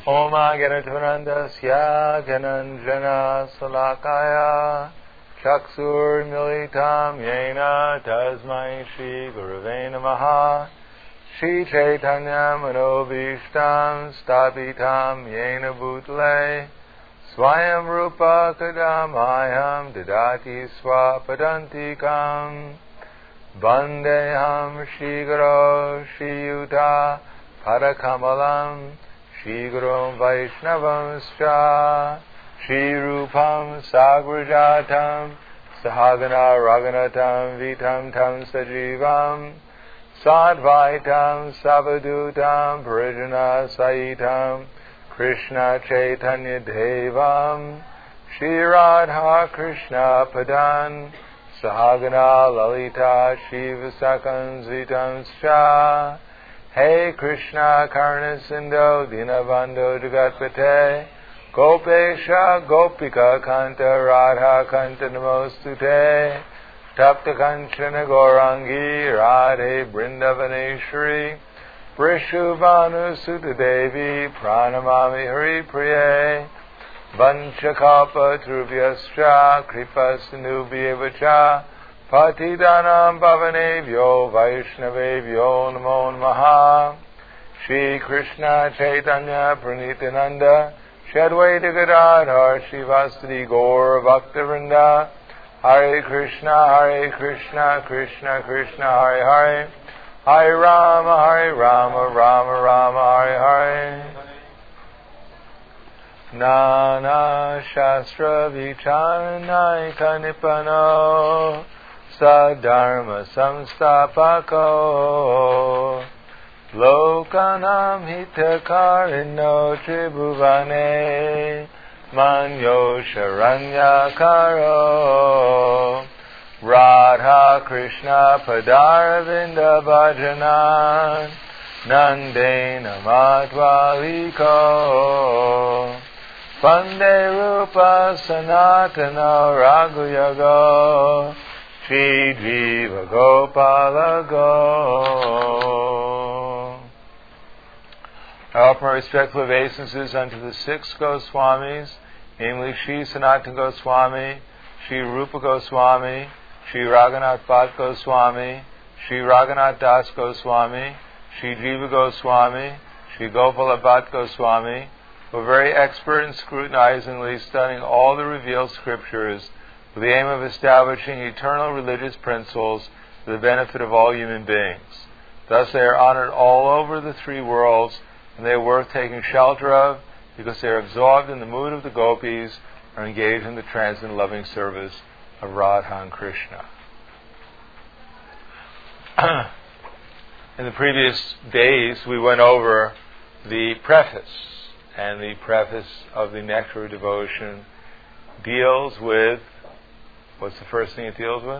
Oma Ganatvanandasya Gananjana Salakaya Chakshur Militam Yena Tasmai Shri Gurave Namaha Shri Chaitanya Manobhishtam Stapitam Yena Bhutle Swayam Rupa Kadamayam Dadati Swapadantikam Vandeham Shri Guru Shri Yuta Parakamalam Shri Guru Vaishnavam Scha Shri Rupam Sagrajatam Sahagana Raghunatam Vitam Tam Sajivam Sadvaitam Savadutam Parijana Saitam Krishna Chaitanya Devam Shri Radha Krishna Padan Sahagana Lalita Shiva Sakam Zitam Scha Hey Krishna Karna Sindho Dinabandho Jagatpate Gopesha Gopika Kanta Radha Kanta Namostute Tapta Kanchana Gaurangi Radhe Brindavaneshri Vrishuvanu Sutta Devi Pranamami Hari Priye Vanchakalpa Trubhyascha Kripa Sindhubhyevacha Patidanam Pavanebhyo Vaishnavebhyo Namo Namaha Shri Krishna Chaitanya Pranityananda Shadvaita Gadadhar Shivasadi Gaur Bhaktivinoda Hare Krishna Krishna Krishna Hare Hare Hare Rama Rama Rama Hare Hare Nana Shastra Vicharanaika Nipano Sadharma Samstapako Lokanam Hitakarino Tribhuvane Manyo Sharanyakaro Radha Krishna Padaravinda Bhajanan Nandena Madhvaliko Vande Rupa Sanatana Raghuyago Shri Jiva Gopala Go. I offer my respectful obeisances unto the six Goswamis, namely Shri Sanatana Goswami, Shri Rupa Goswami, Shri Raghunath Bhatt Goswami, Shri Raghunath Das Goswami, Shri Jiva Goswami, Shri Gopala Bhatt Goswami, who are very expert in scrutinizingly studying all the revealed scriptures with the aim of establishing eternal religious principles for the benefit of all human beings. Thus they are honored all over the three worlds, and they are worth taking shelter of because they are absorbed in the mood of the gopis or engaged in the transcendent loving service of Radha and Krishna. In the previous days we went over the preface, and the preface of the Nectar of Devotion deals with, what's the first thing it deals with?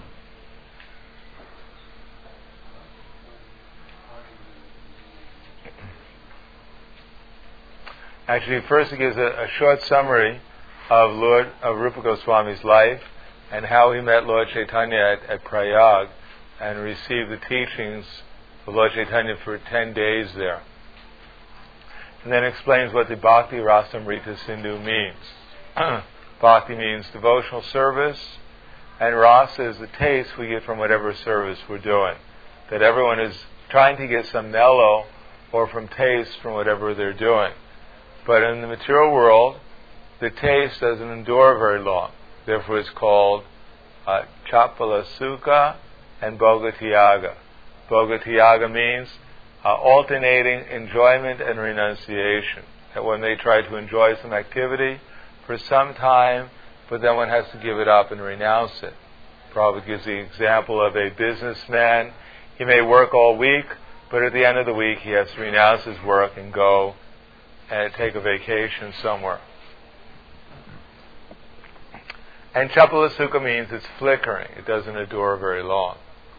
Actually, first it gives a short summary of Rupa Goswami's life and how he met Lord Chaitanya at Prayag and received the teachings of Lord Chaitanya for 10 days there. And then explains what the Bhakti Rasamrita Sindhu means. Bhakti means devotional service, and rasa is the taste we get from whatever service we're doing. That everyone is trying to get some mellow or from taste from whatever they're doing. But in the material world, the taste doesn't endure very long. Therefore it's called Chapala Sukha and Bhogatyaga. Bhogatyaga means alternating enjoyment and renunciation. That one may try to enjoy some activity for some time, but then one has to give it up and renounce it. Prabhupada gives the example of a businessman. He may work all week, but at the end of the week he has to renounce his work and go and take a vacation somewhere. And Chapala Sukha means it's flickering. It doesn't endure very long.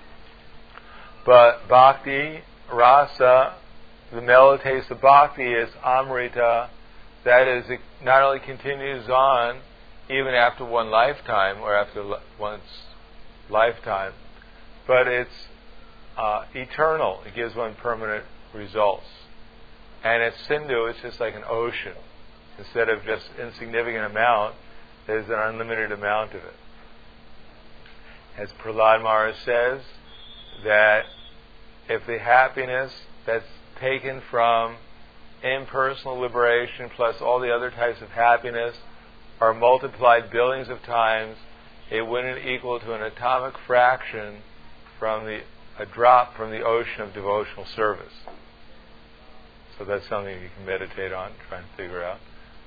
But Bhakti, Rasa, the mellow taste of Bhakti is Amrita. That is, it not only continues on even after one lifetime or after one's lifetime, but it's eternal. It gives one permanent results. And at Sindhu, it's just like an ocean. Instead of just insignificant amount, there's an unlimited amount of it. As Prahlad Maharaj says, that if the happiness that's taken from impersonal liberation plus all the other types of happiness are multiplied billions of times, it wouldn't equal to an atomic fraction from a drop from the ocean of devotional service. So that's something you can meditate on, try and figure out.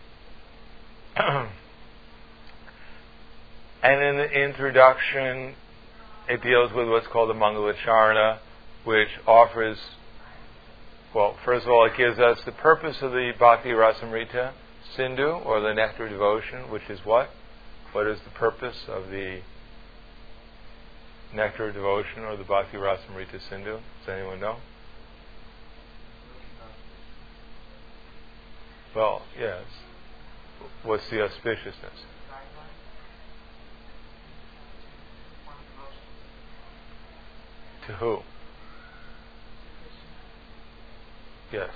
And in the introduction, it deals with what's called the Mangalacharana, which offers, well, first of all, it gives us the purpose of the Bhakti Rasamrita Sindhu, or the nectar devotion, which is what? What is the purpose of the nectar devotion or the Bhakti Rasamrita Sindhu? Does anyone know? Well, yes. What's the auspiciousness? To who? Yes.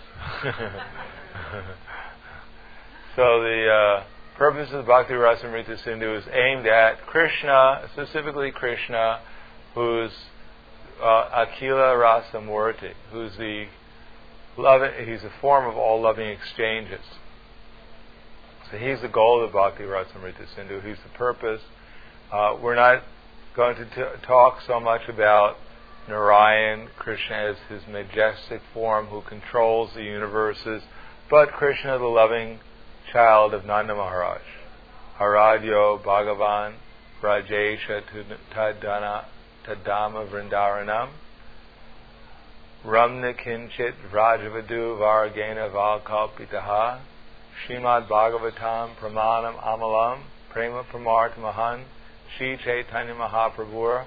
So the purpose of the Bhakti Rasamrita Sindhu is aimed at Krishna, specifically Krishna, who's Akila Rasamurti, who's the he's a form of all loving exchanges. So he's the goal of the Bhakti Rasamrita Sindhu. He's the purpose. We're not going to talk so much about Narayan, Krishna as his majestic form who controls the universes, but Krishna, the loving child of Nanda Maharaj. Aradhyo Bhagavan Rajesha Tadama Vrindaranam Ramna Kinchit Vrajavadu Varagena Valkalpitaha Srimad Bhagavatam Pramanam Amalam Prema Pramartamahan Shri Chaitanya Mahaprabhur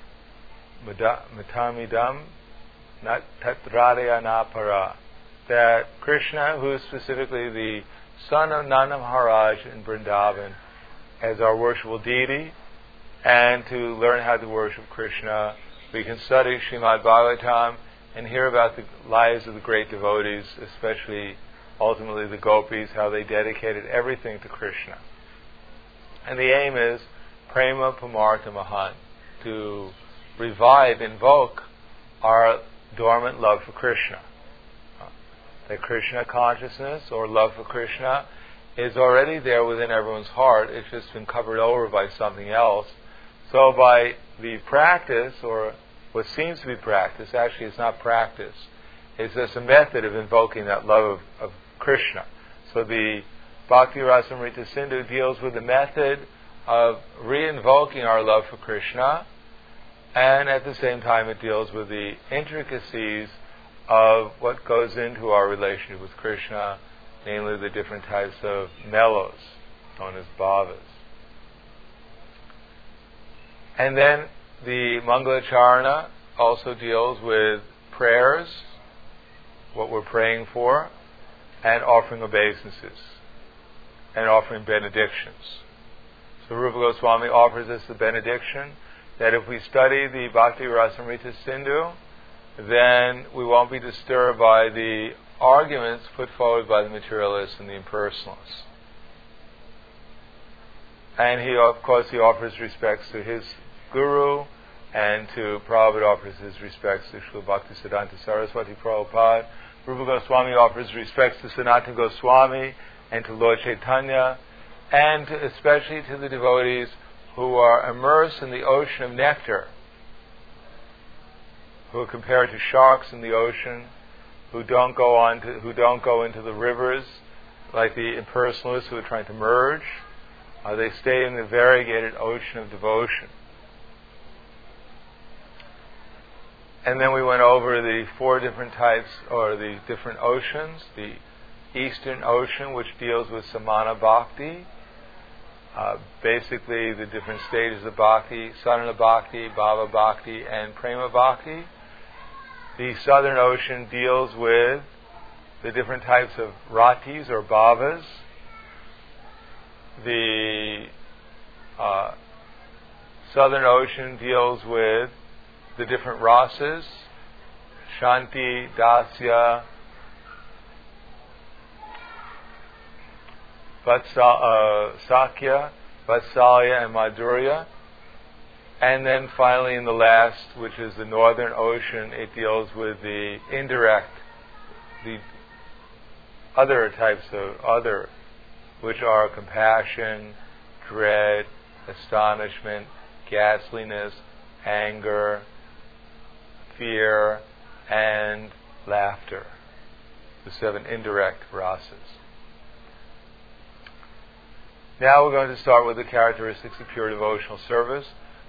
Matamidam Nat Tatradaya Napara. That Krishna, who is specifically the son of Nanda Maharaj in Vrindavan, as our worshipful deity, and to learn how to worship Krishna, we can study Srimad Bhagavatam and hear about the lives of the great devotees, especially ultimately the gopis, how they dedicated everything to Krishna. And the aim is Prema Pamartha Mahan, to revive, invoke our dormant love for Krishna. That Krishna consciousness or love for Krishna is already there within everyone's heart. It's just been covered over by something else. So by the practice, or what seems to be practice, actually it's not practice. It's just a method of invoking that love of Krishna. So the Bhakti Rasamrita Sindhu deals with the method of re-invoking our love for Krishna, and at the same time it deals with the intricacies of what goes into our relationship with Krishna, namely the different types of mellows, known as bhavas. And then the Mangalacharana also deals with prayers, what we're praying for, and offering obeisances, and offering benedictions. So Rupa Goswami offers us the benediction that if we study the Bhakti Rasamrita Sindhu, then we won't be disturbed by the arguments put forward by the materialists and the impersonalists. And he offers respects to his guru, and to Prabhupada offers his respects to Srila Bhaktisiddhanta Saraswati Prabhupada. Rupa Goswami offers respects to Sanatana Goswami and to Lord Chaitanya, and especially to the devotees who are immersed in the ocean of nectar, who are compared to sharks in the ocean, who don't go into the rivers like the impersonalists who are trying to merge. They stay in the variegated ocean of devotion. And then we went over the 4 different types, or the different oceans. The Eastern Ocean, which deals with Samana Bhakti, basically the different stages of Bhakti, Sadhana Bhakti, Bhava Bhakti, and Prema Bhakti. The Southern Ocean deals with the different types of ratis or bhavas. The Southern Ocean deals with the different rasas, Shanti, Dasya, Sakya, Vatsalya, and Madhurya. And then finally in the last, which is the Northern Ocean, it deals with the indirect, the other types of other, which are compassion, dread, astonishment, ghastliness, anger, fear, and laughter. The 7 indirect rasas. Now we're going to start with the characteristics of pure devotional service,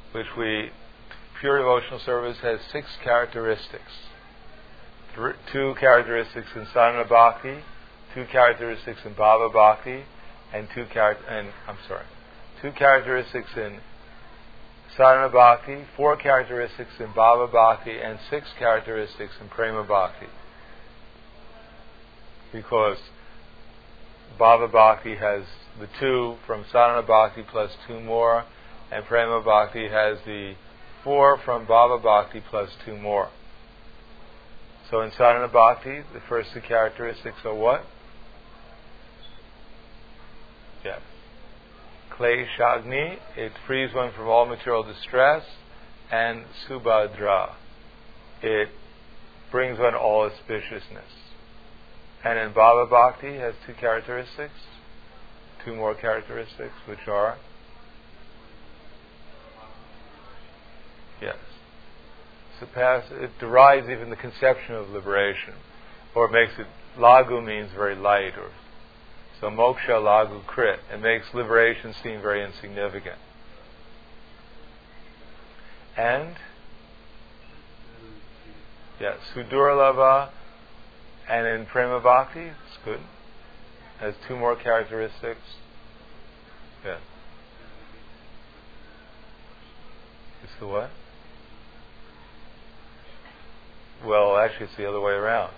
pure devotional service has 6 characteristics. 2 characteristics in sadhana bhakti, 2 characteristics in bhava bhakti, and 2 characteristics in sadhana bhakti, 4 characteristics in bhava bhakti, and 6 characteristics in prema bhakti. Because bhava bhakti has the 2 from sadhana bhakti plus 2 more, and prema bhakti has the 4 from bhava bhakti plus 2 more. So in sadhana bhakti, the first 2 characteristics are what? Yes. Kleshagni, it frees one from all material distress, and Subhadra, it brings one all auspiciousness. And in bhava bhakti has 2 characteristics, 2 more characteristics, which are it derives even the conception of liberation, or it makes it, lagu means very light, or so moksha lagu krit. It makes liberation seem very insignificant. And sudurlava, and in prema bhakti, it's good. Has 2 more characteristics. Yeah. It's the what? Well, actually, it's the other way around.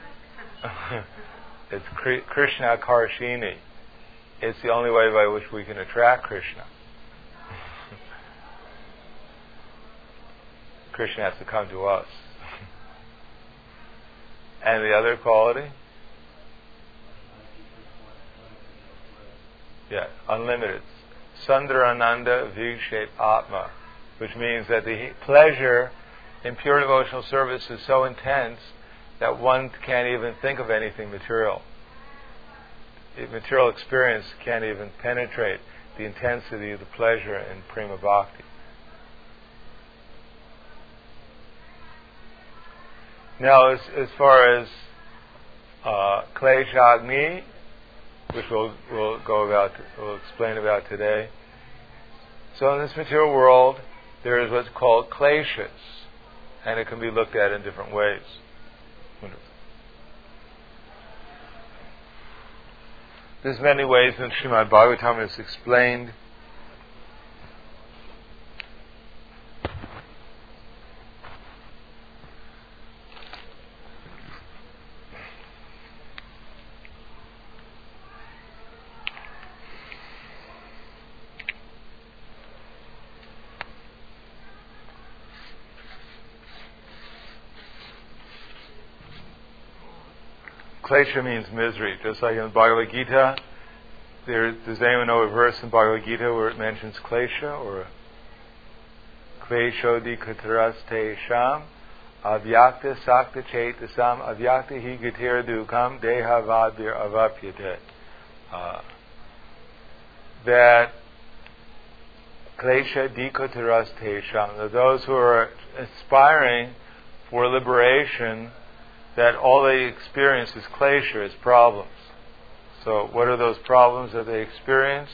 It's Krishna Karshini. It's the only way by which we can attract Krishna. Krishna has to come to us. And the other quality? Yeah, unlimited. Sundara-ananda Vikshet Atma, which means that the pleasure in pure devotional service is so intense that one can't even think of anything material. The material experience can't even penetrate the intensity of the pleasure in prema bhakti. Now, as far as Kleshagni, which we'll explain about today. So in this material world, there is what's called kleshas, and it can be looked at in different ways. There's many ways in Srimad Bhagavatam it's explained. Klesha means misery. Just like in the Bhagavad Gita, does anyone know a verse in Bhagavad Gita where it mentions klesha? Or kleshodi kataraste sham avyakta sakta chetasam avyakta hi gatir dukam deha vadir avapyate. That klesha dikataraste sham, those who are aspiring for liberation, that all they experience is klesha, is problems. So what are those problems that they experience?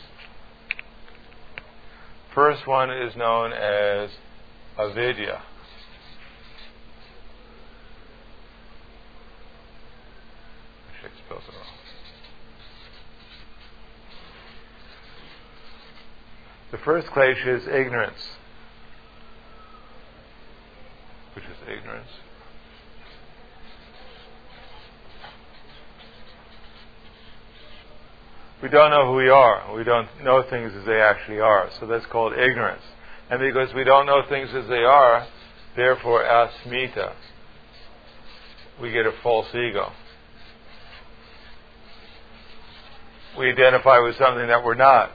First one is known as avidya. The first klesha is ignorance, which is ignorance. We don't know who we are. We don't know things as they actually are. So that's called ignorance. And because we don't know things as they are, therefore asmita, we get a false ego. we identify with something that we're not.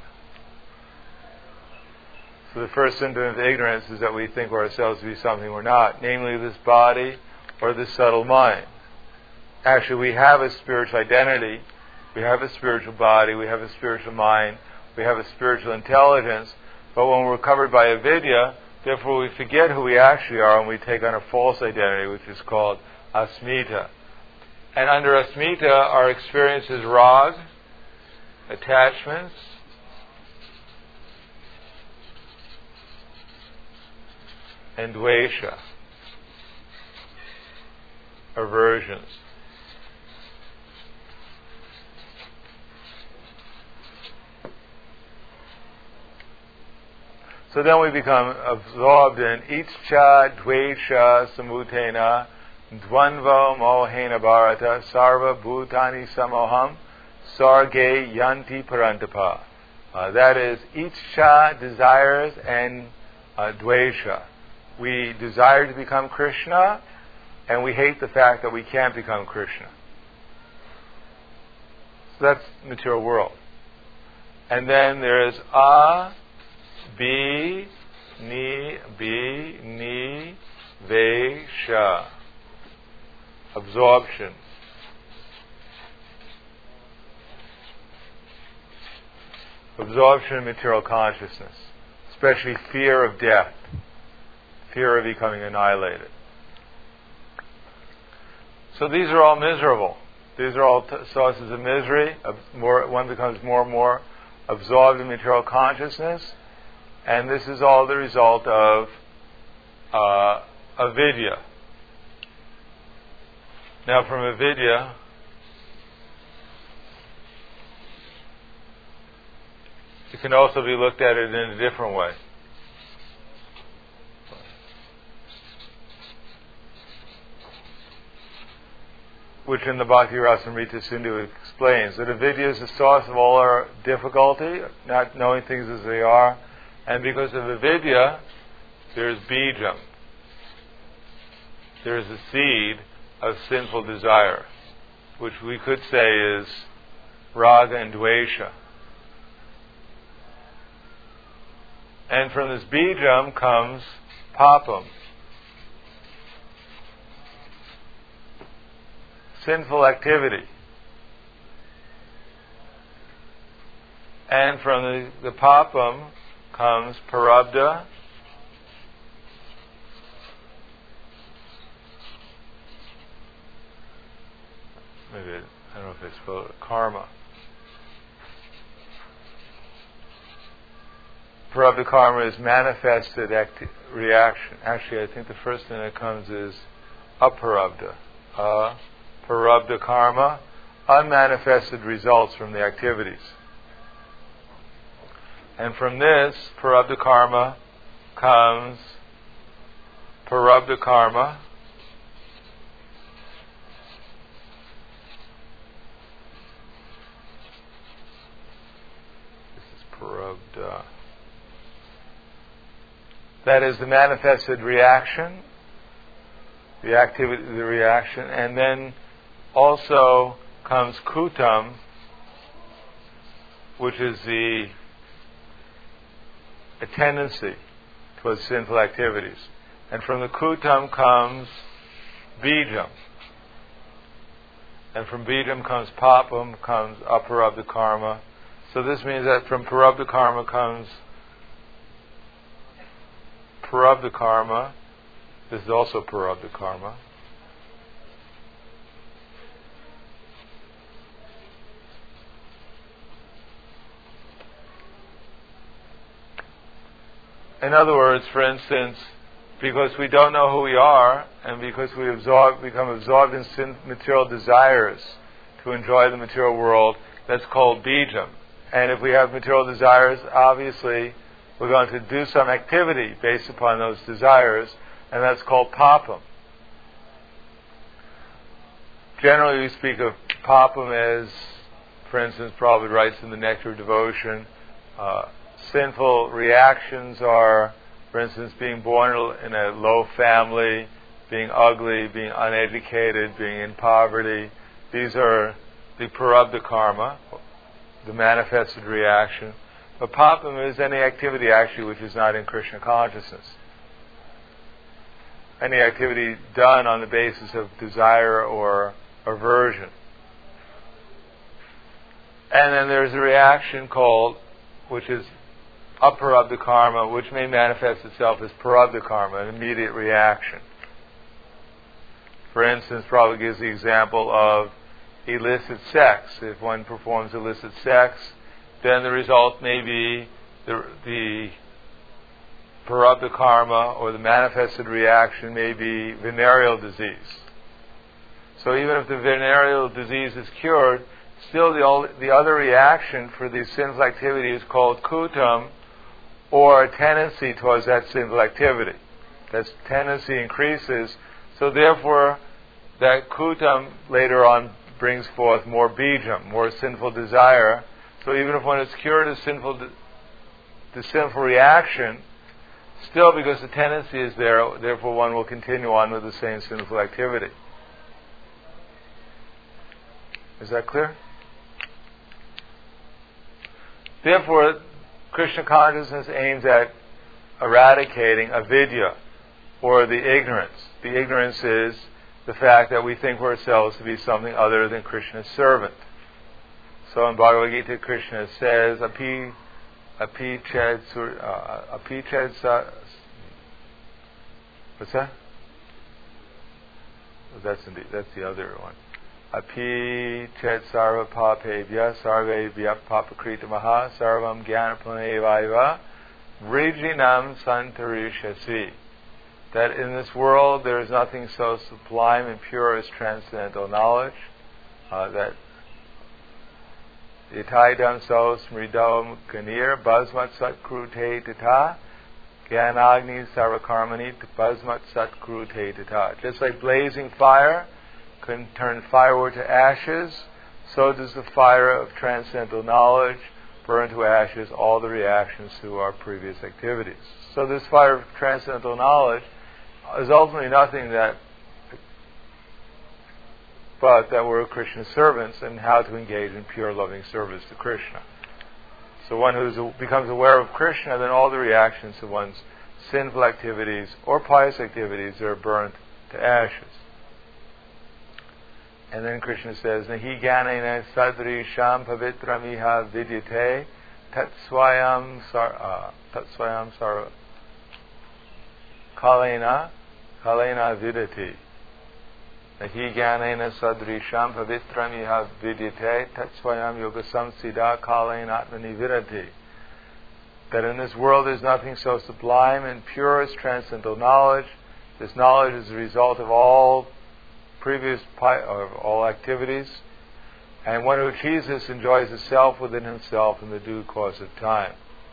So the first symptom of ignorance is that we think ourselves to be something we're not, namely this body or this subtle mind. Actually, we have a spiritual identity, we have a spiritual body, we have a spiritual mind, we have a spiritual intelligence, but when we're covered by avidya, therefore we forget who we actually are and we take on a false identity, which is called asmita. And under asmita, our experience is rag, attachments, and dvesha, aversions. So then we become absorbed in iccha dvesha samutena dvandvo mohena bharata sarva bhutani samoham sarge yanti parantapa. That is iccha, desires, and dvesha. We desire to become Krishna, and we hate the fact that we can't become Krishna. So that's the material world. And then there is ni, vesha, absorption. Absorption in material consciousness, especially fear of death, fear of becoming annihilated. So these are all miserable. These are all sources of misery. One becomes more and more absorbed in material consciousness, and this is all the result of avidya. Now, from avidya, it can also be looked at it in a different way. Which in the Bhakti Rasamrita Sindhu explains that avidya is the source of all our difficulty, not knowing things as they are, and because of avidya, there's bijam. There's a seed of sinful desire, which we could say is raga and dvesha. And from this bijam comes papam, sinful activity. And from the papam comes parabdha, maybe, I don't know if I spelled it, karma. Parabdha karma is manifested reaction. Actually, I think the first thing that comes is aparabdha. Parabdha karma, unmanifested results from the activities. And from this, parabdha karma, comes parabdha karma, this is parabdha. That is the manifested reaction, the activity, the reaction, and then also comes kutam, which is a tendency towards sinful activities. And from the kutam comes bijam. And from bijam comes papam, comes aparabdha karma. So this means that from parabdha karma comes parabdha karma. This is also parabdha karma. In other words, for instance, because we don't know who we are, and because we become absorbed in material desires to enjoy the material world, that's called bijam. And if we have material desires, obviously we're going to do some activity based upon those desires, and that's called papam. Generally, we speak of papam as, for instance, Prabhupada writes in the Nectar of Devotion, sinful reactions are, for instance, being born in a low family, being ugly, being uneducated, being in poverty. These are the parabdha karma, the manifested reaction. But papam is any activity actually which is not in Krishna consciousness. Any activity done on the basis of desire or aversion. And then there's a reaction called, which is aparabdha karma, which may manifest itself as parabdha karma, an immediate reaction. For instance, Prabhupada gives the example of illicit sex. If one performs illicit sex, then the result may be the parabdha karma, or the manifested reaction may be venereal disease. So even if the venereal disease is cured, still the other reaction for the sinful activity is called kutam, or a tendency towards that sinful activity. That tendency increases, so therefore that kutam later on brings forth more bijam, more sinful desire. So even if one is cured of the sinful reaction, still because the tendency is there, therefore one will continue on with the same sinful activity. Is that clear? Therefore, Krishna consciousness aims at eradicating avidya, or the ignorance. The ignorance is the fact that we think of ourselves to be something other than Krishna's servant. So in Bhagavad Gita, Krishna says, api ched what's that? That's the other one. Api ched sarva papebhya sarvebhya papakrita maha sarvam jnanapanevaiva vrijinam santarishasi. That in this world there is nothing so sublime and pure as transcendental knowledge. That itaidam so smridam ganir basmat satkrute tata gyanagni sarvakarmani basmat satkrute tata. Just like blazing fire can turn firewood to ashes, so does the fire of transcendental knowledge burn to ashes all the reactions to our previous activities. So this fire of transcendental knowledge is ultimately nothing but that we're Krishna's servants and how to engage in pure loving service to Krishna. So one who becomes aware of Krishna, then all the reactions to one's sinful activities or pious activities are burnt to ashes. And then Krishna says, Nahi jnanena sadrisham pavitramiha vidyate tatsvayam sar kalena vidati. Nahi jnanena sadrisham pavitramiha vidyate tatsvayam yogasam siddha kalena atmani vidati. That in this world there's nothing so sublime and pure as transcendental knowledge. This knowledge is the result of all previous all activities, and one who achieves this enjoys the self within himself in the due course of time.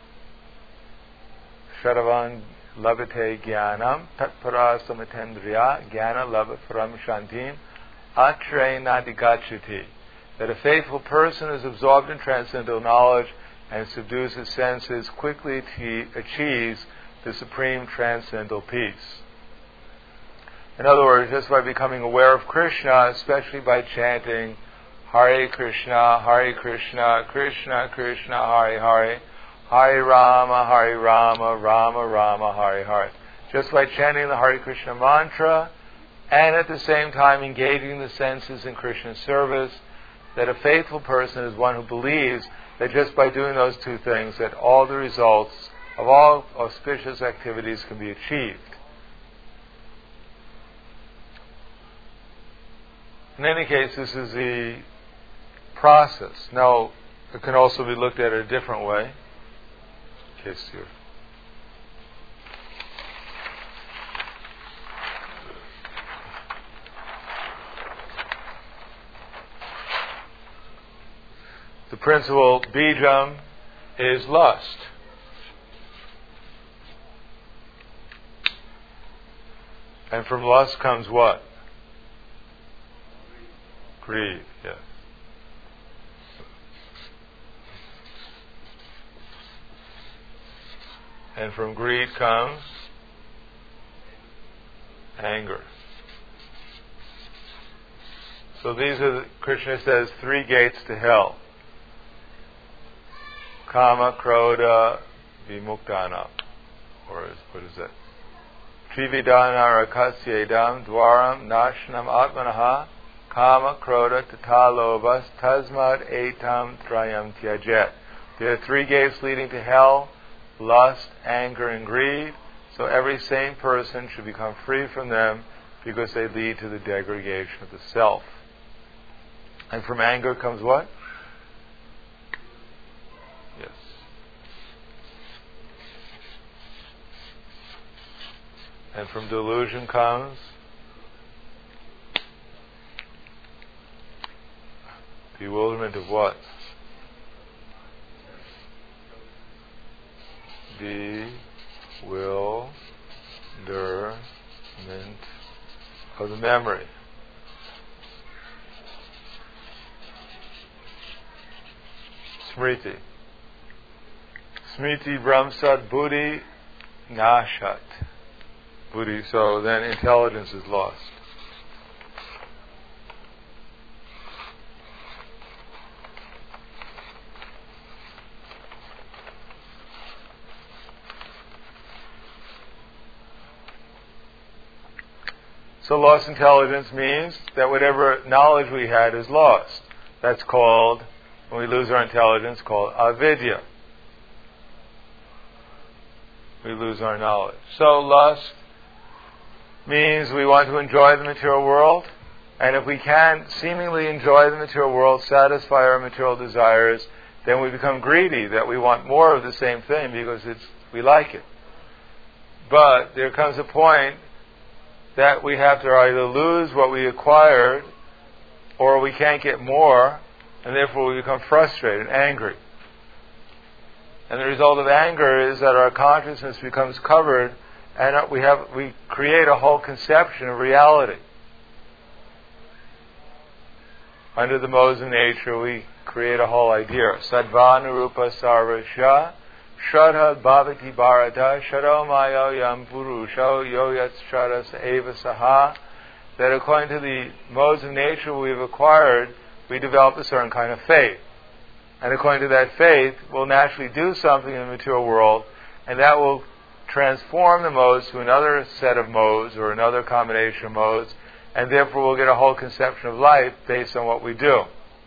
Shravan labate jnanam tatpara samatendriya jnana labhaparam shantim atre nadigachati. That a faithful person is absorbed in transcendental knowledge and subdues his senses, quickly achieves the supreme transcendental peace. In other words, just by becoming aware of Krishna, especially by chanting Hare Krishna, Krishna Krishna, Hare Hare, Hare Rama, Rama Rama, Hare Hare. Just by chanting the Hare Krishna mantra, and at the same time engaging the senses in Krishna's service, that a faithful person is one who believes that just by doing those two things, that all the results of all auspicious activities can be achieved. In any case, this is the process. Now, it can also be looked at a different way. In case you're the principal bijam is lust. And from lust comes what? Greed, yes. And from greed comes anger. So these are, Krishna says, 3 gates to hell. Kama Krodha Vimuktanam. Or what is it? Trividana Rakasyedam Dwaram Nashnam Atmanaha Kama Krodha Tatalobas Tasmad Etam Trayam Tyajet. There are three gates leading to hell: lust, anger, and greed. So every sane person should become free from them because they lead to the degradation of the self. And from anger comes what? Yes. And from delusion comes bewilderment of what? Bewilderment of the memory. Smriti. Smriti Brahmsat Buddhi Nashat. Buddhi, so then intelligence is lost. So lost intelligence means that whatever knowledge we had is lost. That's called, when we lose our intelligence, called avidya. We lose our knowledge. So lust means we want to enjoy the material world, and if we can seemingly enjoy the material world, satisfy our material desires, then we become greedy, that we want more of the same thing because we like it. But there comes a point that we have to either lose what we acquired or we can't get more, and therefore we become frustrated, angry. And the result of anger is that our consciousness becomes covered and we create a whole conception of reality. Under the modes of nature, we create a whole idea. Sadvanurupa sarvasya Shradha bhavati bharata shado mayo yam purusho yoyat shradas eva saha. That according to the modes of nature we've acquired, we develop a certain kind of faith. And according to that faith, we'll naturally do something in the material world, and that will transform the modes to another set of modes or another combination of modes, and therefore we'll get a whole conception of life based on what we do.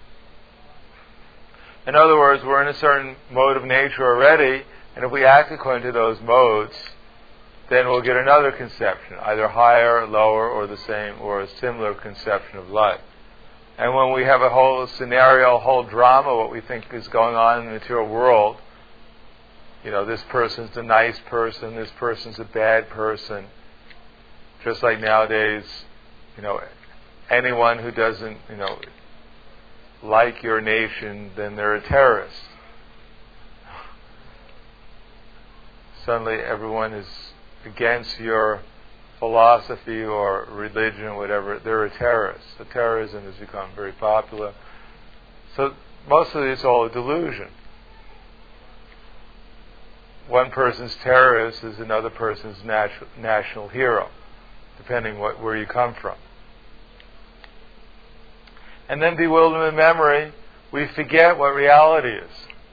In other words, we're in a certain mode of nature already, and if we act according to those modes, then we'll get another conception, either higher, lower, or the same, or a similar conception of life. And when we have a whole scenario, a whole drama, what we think is going on in the material world, this person's a nice person, this person's a bad person. Just like nowadays, anyone who doesn't, like your nation, then they're a terrorist. Suddenly everyone is against your philosophy or religion, whatever, they're a terrorist. So terrorism has become very popular. So mostly it's all a delusion. One person's terrorist is another person's national hero, depending where you come from. And then bewilderment memory, we forget what reality is.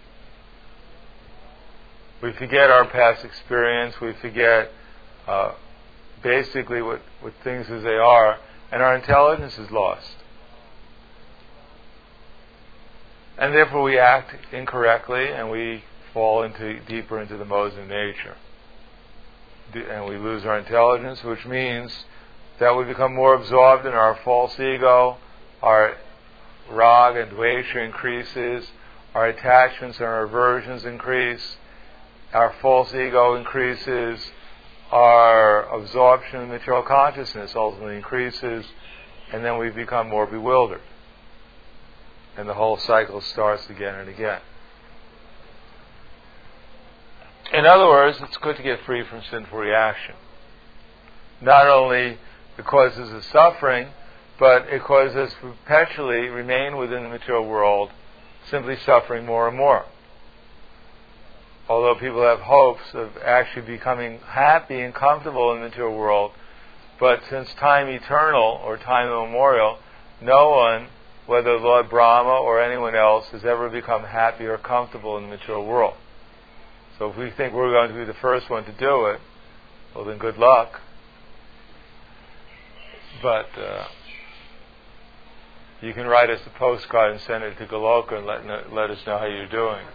We forget our past experience, we forget basically what things as they are, and our intelligence is lost. And therefore we act incorrectly, and we fall deeper into the modes of nature. And we lose our intelligence, which means that we become more absorbed in our false ego, our rag and dvesha increases, our attachments and our aversions increase, our false ego increases, our absorption in material consciousness ultimately increases, and then we become more bewildered. And the whole cycle starts again and again. In other words, it's good to get free from sinful reaction. Not only it causes us suffering, but it causes us to perpetually remain within the material world, simply suffering more and more. Although people have hopes of actually becoming happy and comfortable in the material world, but since time eternal or time immemorial, no one whether Lord Brahma or anyone else has ever become happy or comfortable in the material world. So if we think we're going to be the first one to do it, well then good luck. But you can write us a postcard and send it to Goloka and let us know how you're doing.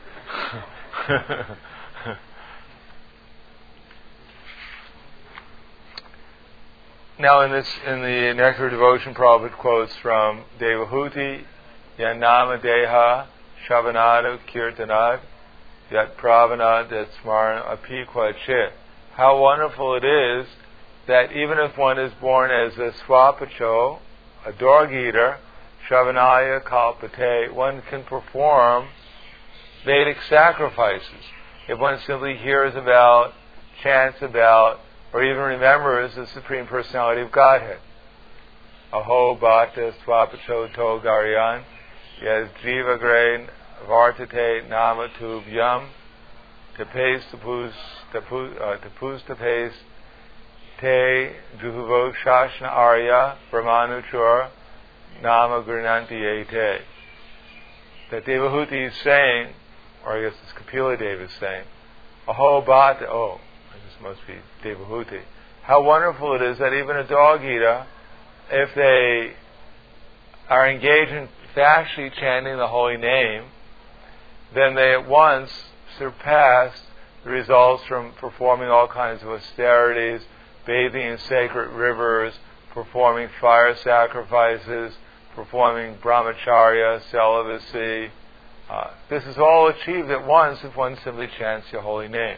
Now in the Nectar Devotion, Prabhupada quotes from Devahuti, Yanama Deha, Shavanada Kirtanad, Yat Pravanad, Yat Smaran Apikwa Chit. How wonderful it is that even if one is born as a Swapacho, a dog eater, Shavanaya Kalpate, one can perform Vedic sacrifices. If one simply hears about, chants about, or even remembers the Supreme Personality of Godhead. Aho Bhata Swapacho To Garyan, Yes Jiva Grain Vartate Nama Tubhyam, Tapes Tapus Tapes Te Juhuvo Shashna Arya Brahmanuchur Nama Gurnanti Ete. That Devahuti is saying, or I guess it's Kapila Deva is saying, Aho Bhata, this must be Devahuti. How wonderful it is that even a dog eater, if they are engaged in actually chanting the holy name, then they at once surpass the results from performing all kinds of austerities, bathing in sacred rivers, performing fire sacrifices, performing brahmacharya, celibacy. This is all achieved at once if one simply chants your holy name.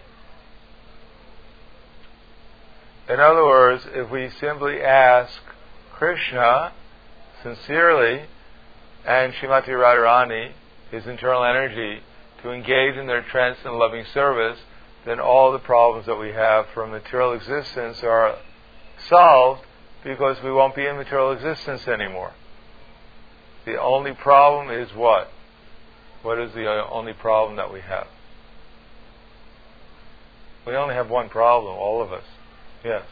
In other words, if we simply ask Krishna sincerely and Srimati Radharani, his internal energy, to engage in their transcendent loving service, then all the problems that we have from material existence are solved because we won't be in material existence anymore. The only problem is what? What is the only problem that we have? We only have one problem, all of us. Yes.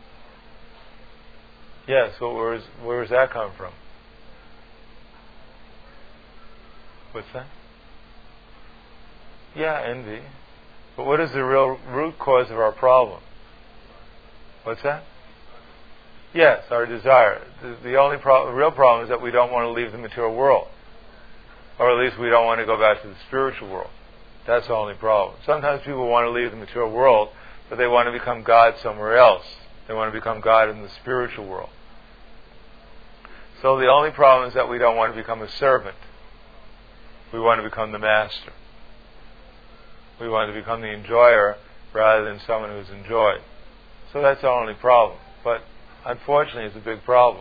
Yes, so where does that come from? What's that? Yeah, envy. But what is the real root cause of our problem? What's that? Yes, our desire. The only real problem is that we don't want to leave the material world. Or at least we don't want to go back to the spiritual world. That's the only problem. Sometimes people want to leave the material world, but they want to become God somewhere else. They want to become God in the spiritual world. So the only problem is that we don't want to become a servant. We want to become the master. We want to become the enjoyer rather than someone who's enjoyed. So that's our only problem. But unfortunately, it's a big problem.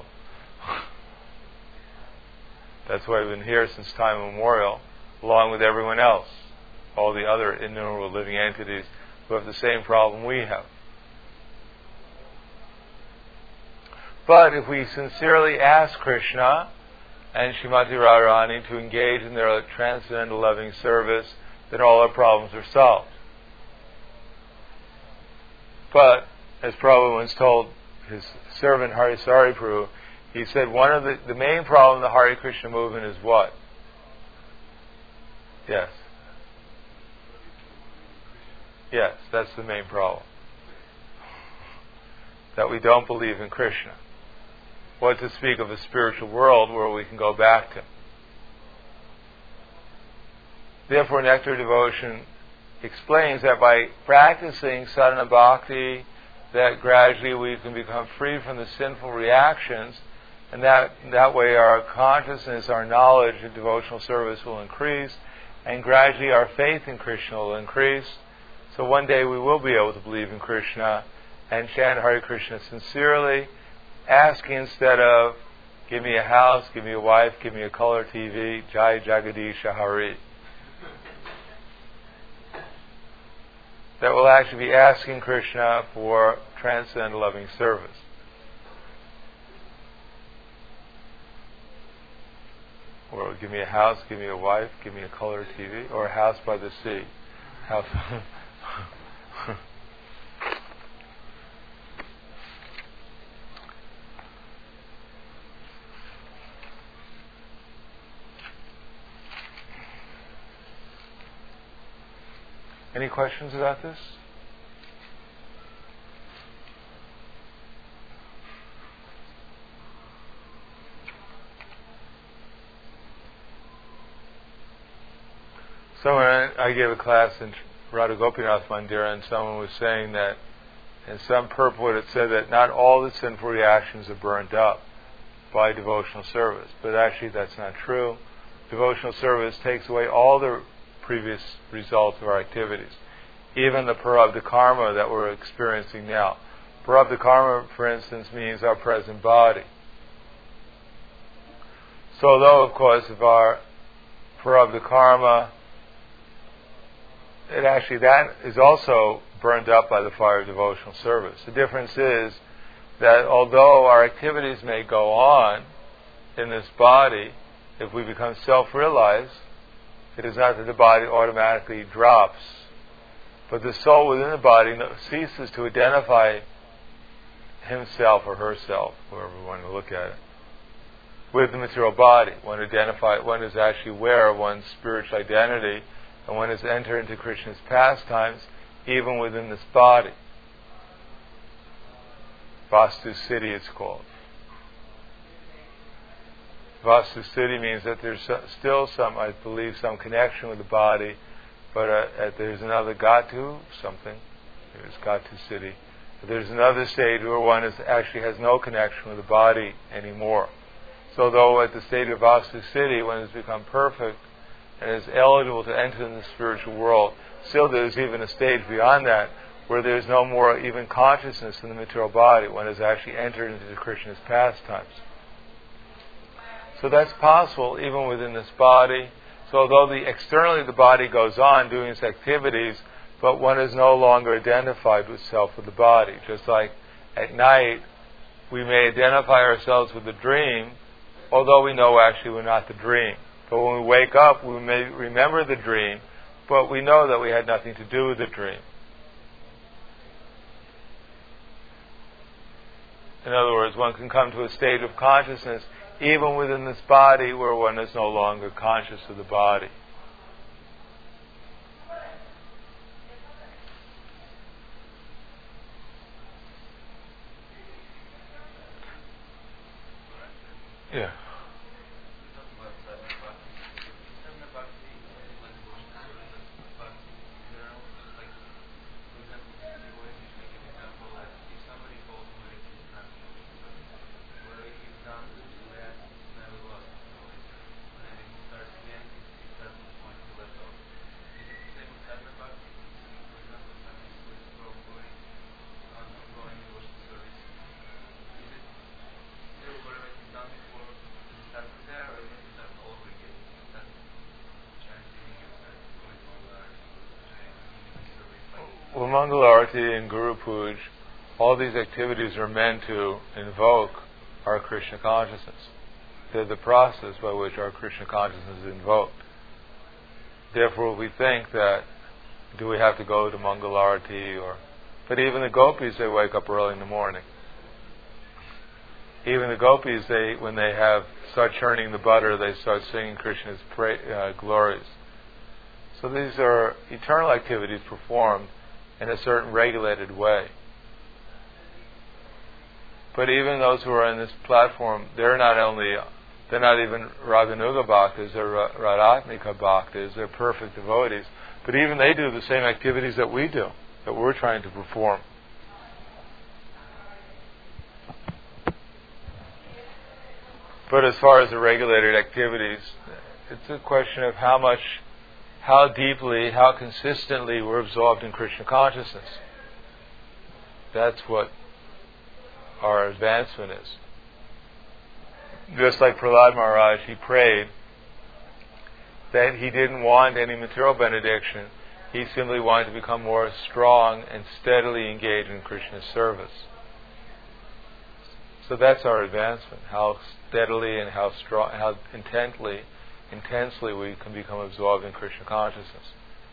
That's why we've been here since time immemorial, along with everyone else, all the other innumerable living entities who have the same problem we have. But if we sincerely ask Krishna and Srimati Radharani to engage in their transcendental loving service, then all our problems are solved. But, as Prabhupada once told his servant Harisari Prabhu, he said one of the main problem in the Hare Krishna movement is what? Yes. Yes, that's the main problem. That we don't believe in Krishna. What to speak of a spiritual world where we can go back to. Therefore, Nectar Devotion explains that by practicing sadhana bhakti, that gradually we can become free from the sinful reactions, and that way our consciousness, our knowledge of devotional service will increase, and gradually our faith in Krishna will increase. So one day we will be able to believe in Krishna and chant Hare Krishna sincerely, asking instead of, give me a house, give me a wife, give me a color TV, Jai Jagadisha Hari. That will actually be asking Krishna for transcendental loving service. Or give me a house, give me a wife, give me a color TV, or a house by the sea. House. Any questions about this? I gave a class in Radha Gopinath Mandir, and someone was saying that in some purport it said that not all the sinful reactions are burned up by devotional service, but actually that's not true. Devotional service takes away all the previous results of our activities, even the prarabdha karma that we're experiencing now. Prarabdha karma, for instance, means our present body. So although, of course, if our prarabdha karma, that is also burned up by the fire of devotional service. The difference is that although our activities may go on in this body, if we become self-realized, it is not that the body automatically drops, but the soul within the body ceases to identify himself or herself, however we want to look at it, with the material body. One is actually aware of one's spiritual identity, and one has entered into Krishna's pastimes even within this body. Vastu Siddhi it's called. Vastu Siddhi means that there's still some connection with the body, but there's another Gatu something. There's Gatu Siddhi. But there's another stage where one actually has no connection with the body anymore. So though at the state of Vastu Siddhi, one has become perfect and is eligible to enter in the spiritual world, still there's even a stage beyond that where there's no more even consciousness in the material body. One has actually entered into Krishna's pastimes. So that's possible even within this body. So although externally the body goes on doing its activities, but one is no longer identified with self with the body. Just like at night, we may identify ourselves with the dream, although we know actually we're not the dream. But when we wake up, we may remember the dream, but we know that we had nothing to do with the dream. In other words, one can come to a state of consciousness even within this body where one is no longer conscious of the body. Yeah. Well, Mangalarti and Guru Puj, all these activities are meant to invoke our Krishna consciousness. They're the process by which our Krishna consciousness is invoked. Therefore, we think that, do we have to go to Mangalarti? But even the gopis, they wake up early in the morning. Even the gopis, when they start churning the butter, they start singing Krishna's glories. So these are eternal activities performed in a certain regulated way. But even those who are in this platform, they're not even Raganuga Bhaktas, they're Radhatmika Bhaktas, they're perfect devotees. But even they do the same activities that we do, that we're trying to perform. But as far as the regulated activities, it's a question of how deeply, how consistently we're absorbed in Krishna consciousness. That's what our advancement is. Just like Prahlad Maharaj, he prayed that he didn't want any material benediction. He simply wanted to become more strong and steadily engaged in Krishna's service. So that's our advancement, how steadily and how strong, how intensely we can become absorbed in Krishna consciousness.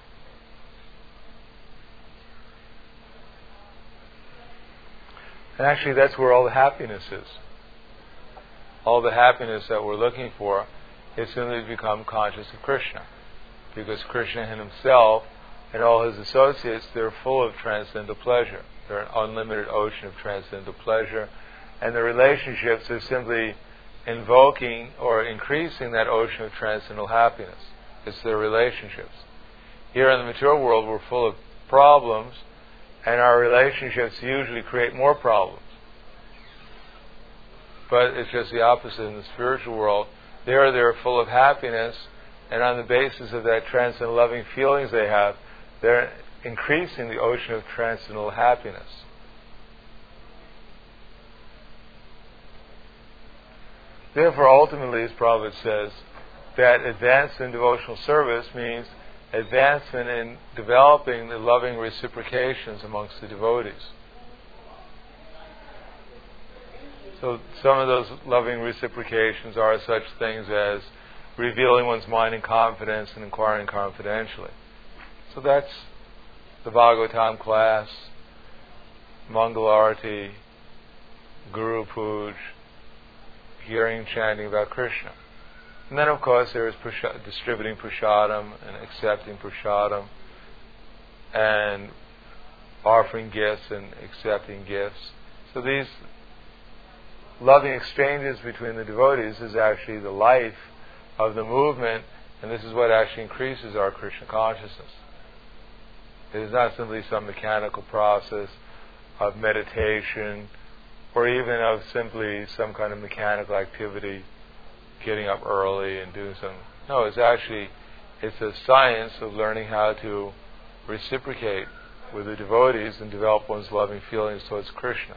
And actually that's where all the happiness is. All the happiness that we're looking for is simply to become conscious of Krishna. Because Krishna in himself and all his associates, they're full of transcendental pleasure. They're an unlimited ocean of transcendental pleasure. And the relationships are simply invoking or increasing that ocean of transcendental happiness. It's their relationships. Here in the material world, we're full of problems, and our relationships usually create more problems. But it's just the opposite in the spiritual world. They're full of happiness, and on the basis of that transcendental loving feelings they have, they're increasing the ocean of transcendental happiness. Therefore, ultimately, as Prabhupada says, that advancement in devotional service means advancement in developing the loving reciprocations amongst the devotees. So some of those loving reciprocations are such things as revealing one's mind in confidence and inquiring confidentially. So that's the Bhagavatam class, Mangalarti, Guru Puj, hearing chanting about Krishna. And then, of course, there is distributing prasadam and accepting prasadam, and offering gifts and accepting gifts. So these loving exchanges between the devotees is actually the life of the movement, and this is what actually increases our Krishna consciousness. It is not simply some mechanical process of meditation or even of simply some kind of mechanical activity, getting up early and doing something. No, it's a science of learning how to reciprocate with the devotees and develop one's loving feelings towards Krishna.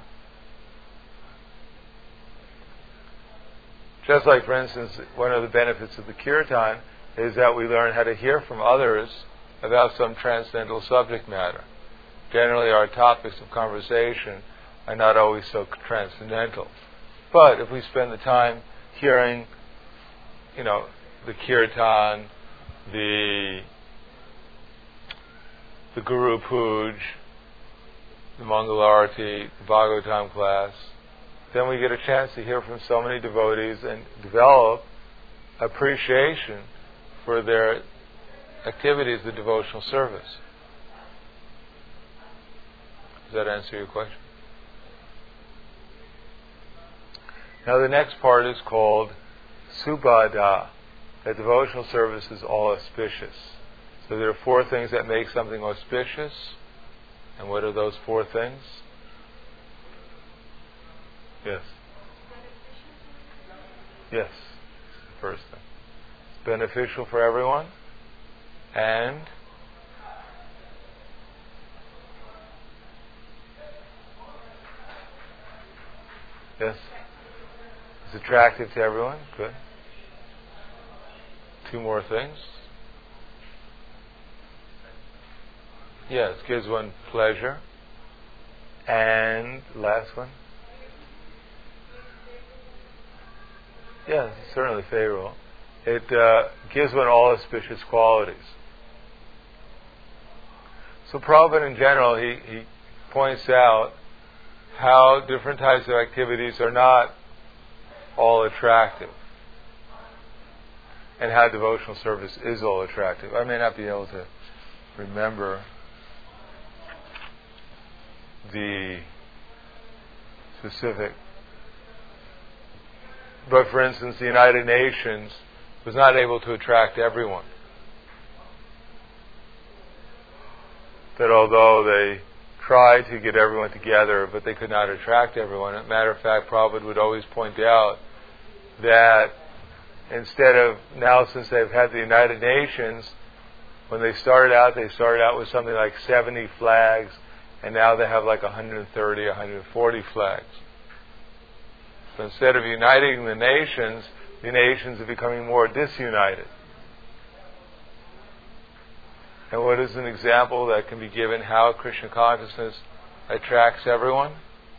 Just like, for instance, one of the benefits of the kirtan is that we learn how to hear from others about some transcendental subject matter. Generally, our topics of conversation are not always so transcendental. But if we spend the time hearing, the kirtan, the Guru Puj, the Mangalarti, the Bhagavatam class, then we get a chance to hear from so many devotees and develop appreciation for their activities of devotional service. Does that answer your question? Now the next part is called Subhada, that devotional service is all auspicious. So there are 4 things that make something auspicious. And what are those 4 things? Yes. Yes, the first thing. It's beneficial for everyone. And yes, it's attractive to everyone. Good. 2 more things. Yes, gives one pleasure. And last one. Yes, it's certainly favorable. It gives one all auspicious qualities. So Prabhupada in general, he points out how different types of activities are not all attractive, and how devotional service is all attractive. I may not be able to remember the specific, but for instance, the United Nations was not able to attract everyone. That although they tried to get everyone together, but they could not attract everyone. As a matter of fact, Prabhupada would always point out that instead of, now since they've had the United Nations, when they started out with something like 70 flags, and now they have like 130, 140 flags. So instead of uniting the nations are becoming more disunited. And what is an example that can be given how Krishna consciousness attracts everyone?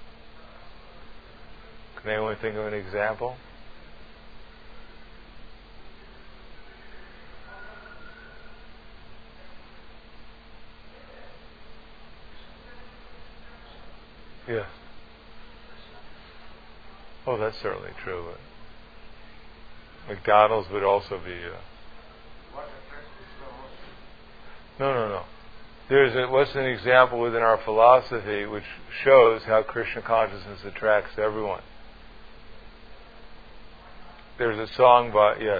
Can anyone think of an example? Yes. Oh, that's certainly true. McDonald's would also be... No. What's an example within our philosophy which shows how Krishna consciousness attracts everyone? There's a song by, yes.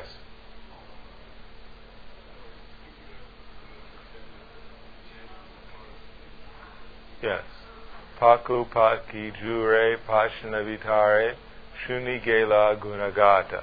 Yes. Paku Paki Jure Pashanavitare Shuni Gela Gunagata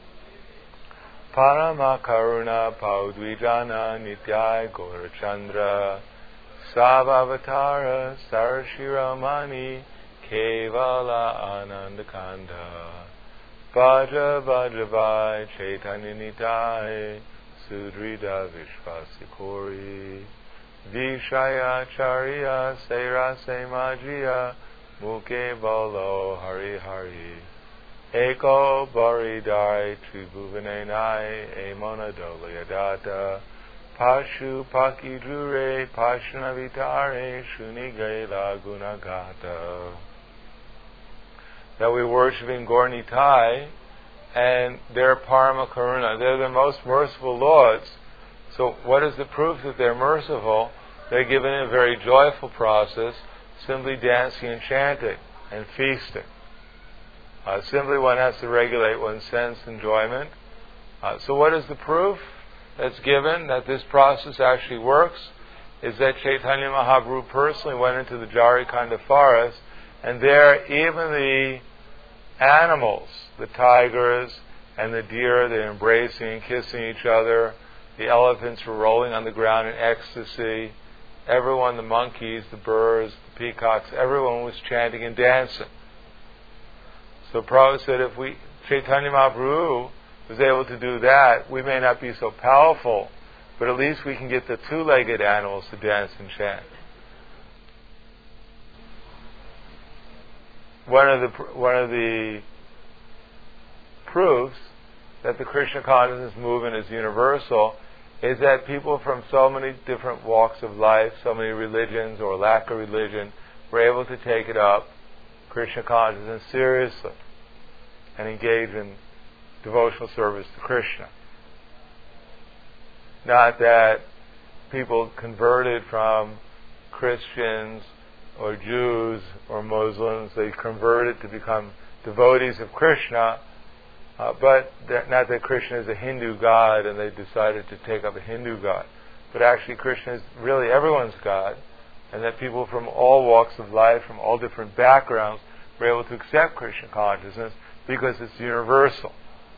Parama Karuna Paudvijana Nityai Gaurachandra Savavatara Sarashiramani Kevala Anandakanda Vaja Vajavai Chaitanya Nitai Sudrida Vishvasikori Vishaya Charya Seirase Majia Muke Bolo Hari Hari Eko Baridai Tribhuvanenai Emona Dolayadata Pashu Paki Jure Pashanavitare Shunigela Gunagata. That we're worshipping Gaur-Nitai and their Parama Karuna. They're the most merciful lords. So what is the proof that they're merciful? They're given a very joyful process, simply dancing and chanting and feasting. Simply one has to regulate one's sense enjoyment. So what is the proof that's given that this process actually works? Is that Chaitanya Mahaprabhu personally went into the Jharikanda forest, and there even the animals, the tigers and the deer, they're embracing and kissing each other. The elephants were rolling on the ground in ecstasy. Everyone, the monkeys, the birds, the peacocks, everyone was chanting and dancing. So Prabhupada said if Chaitanya Mahaprabhu was able to do that, we may not be so powerful, but at least we can get the two-legged animals to dance and chant. One of the proofs that the Krishna consciousness movement is universal is that people from so many different walks of life, so many religions or lack of religion, were able to take it up, Krishna consciousness, seriously and engage in devotional service to Krishna. Not that people converted from Christians or Jews or Muslims, they converted to become devotees of Krishna, but not that Krishna is a Hindu god and they decided to take up a Hindu god, but actually Krishna is really everyone's god, and that people from all walks of life, from all different backgrounds, were able to accept Krishna consciousness because it's universal.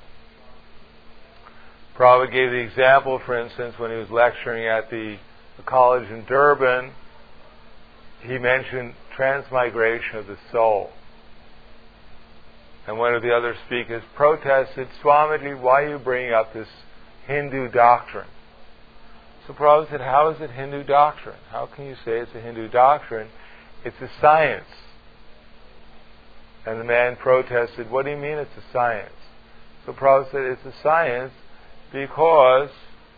Prabhupada gave the example, for instance, when he was lecturing at the college in Durban, he mentioned transmigration of the soul. And one of the other speakers protested, Swamiji, why are you bringing up this Hindu doctrine? So Prabhupada said, how is it Hindu doctrine? How can you say it's a Hindu doctrine? It's a science. And the man protested, what do you mean it's a science? So Prabhupada said, it's a science because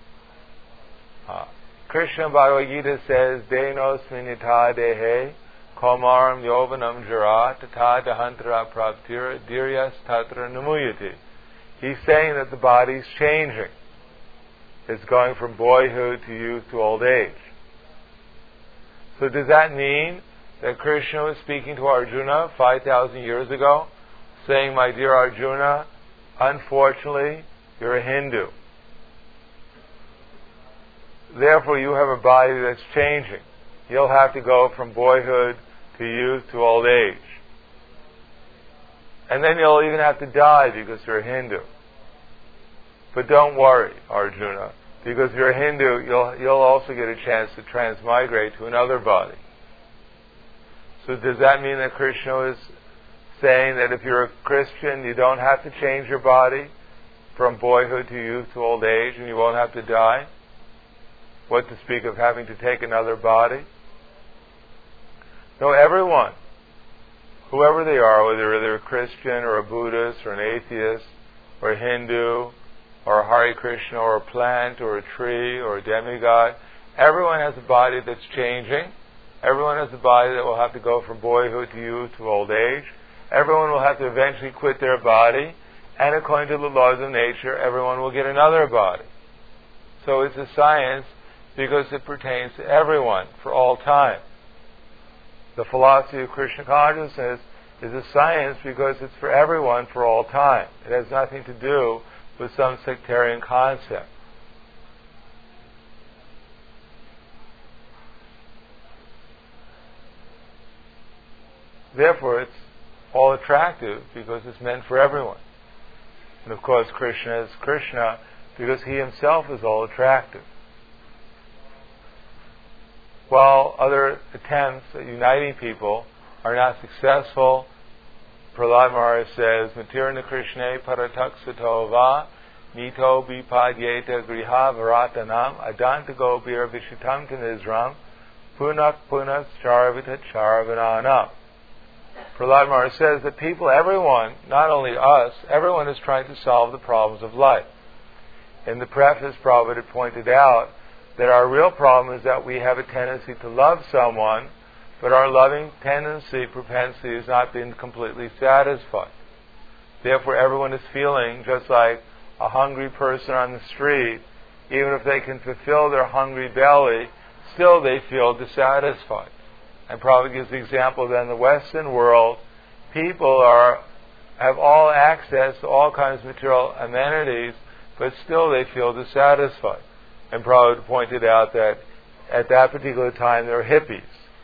Krishna Bhagavad Gita says, Denos minita dehe, Komaram yovanam jara, tata dahantara praptira, diryas tatra namuyati. He's saying that the body's changing. It's going from boyhood to youth to old age. So does that mean that Krishna was speaking to Arjuna 5,000 years ago, saying, my dear Arjuna, unfortunately, you're a Hindu. Therefore, you have a body that's changing. You'll have to go from boyhood to youth to old age. And then you'll even have to die because you're a Hindu. But don't worry, Arjuna, because you're a Hindu, you'll also get a chance to transmigrate to another body. So does that mean that Krishna is saying that if you're a Christian, you don't have to change your body from boyhood to youth to old age, and you won't have to die? What to speak of having to take another body? No, everyone, whoever they are, whether they're a Christian or a Buddhist or an atheist or a Hindu or a Hare Krishna or a plant or a tree or a demigod, everyone has a body that's changing. Everyone has a body that will have to go from boyhood to youth to old age. Everyone will have to eventually quit their body, and according to the laws of nature, everyone will get another body. So it's a science because it pertains to everyone for all time. The philosophy of Krishna consciousness is a science because it's for everyone for all time. It has nothing to do with some sectarian concept. Therefore, it's all attractive because it's meant for everyone. And of course, Krishna is Krishna because he himself is all attractive. While other attempts at uniting people are not successful, Prahlad Maharaj says, Matirna Krishna Parataksato Nito Bipadyeta Griha Varatanam Adantago Bir Vishitam Tanizram Punak Punas Charvita Charvananam. Prahlad Maharaj says that people, everyone, not only us, everyone is trying to solve the problems of life. In the preface, Prabhupada had pointed out that our real problem is that we have a tendency to love someone, but our loving propensity has not been completely satisfied. Therefore, everyone is feeling just like a hungry person on the street. Even if they can fulfill their hungry belly, still they feel dissatisfied. And Prabhupada gives the example that in the Western world, people have all access to all kinds of material amenities, but still they feel dissatisfied. And Prabhupada pointed out that at that particular time there were hippies.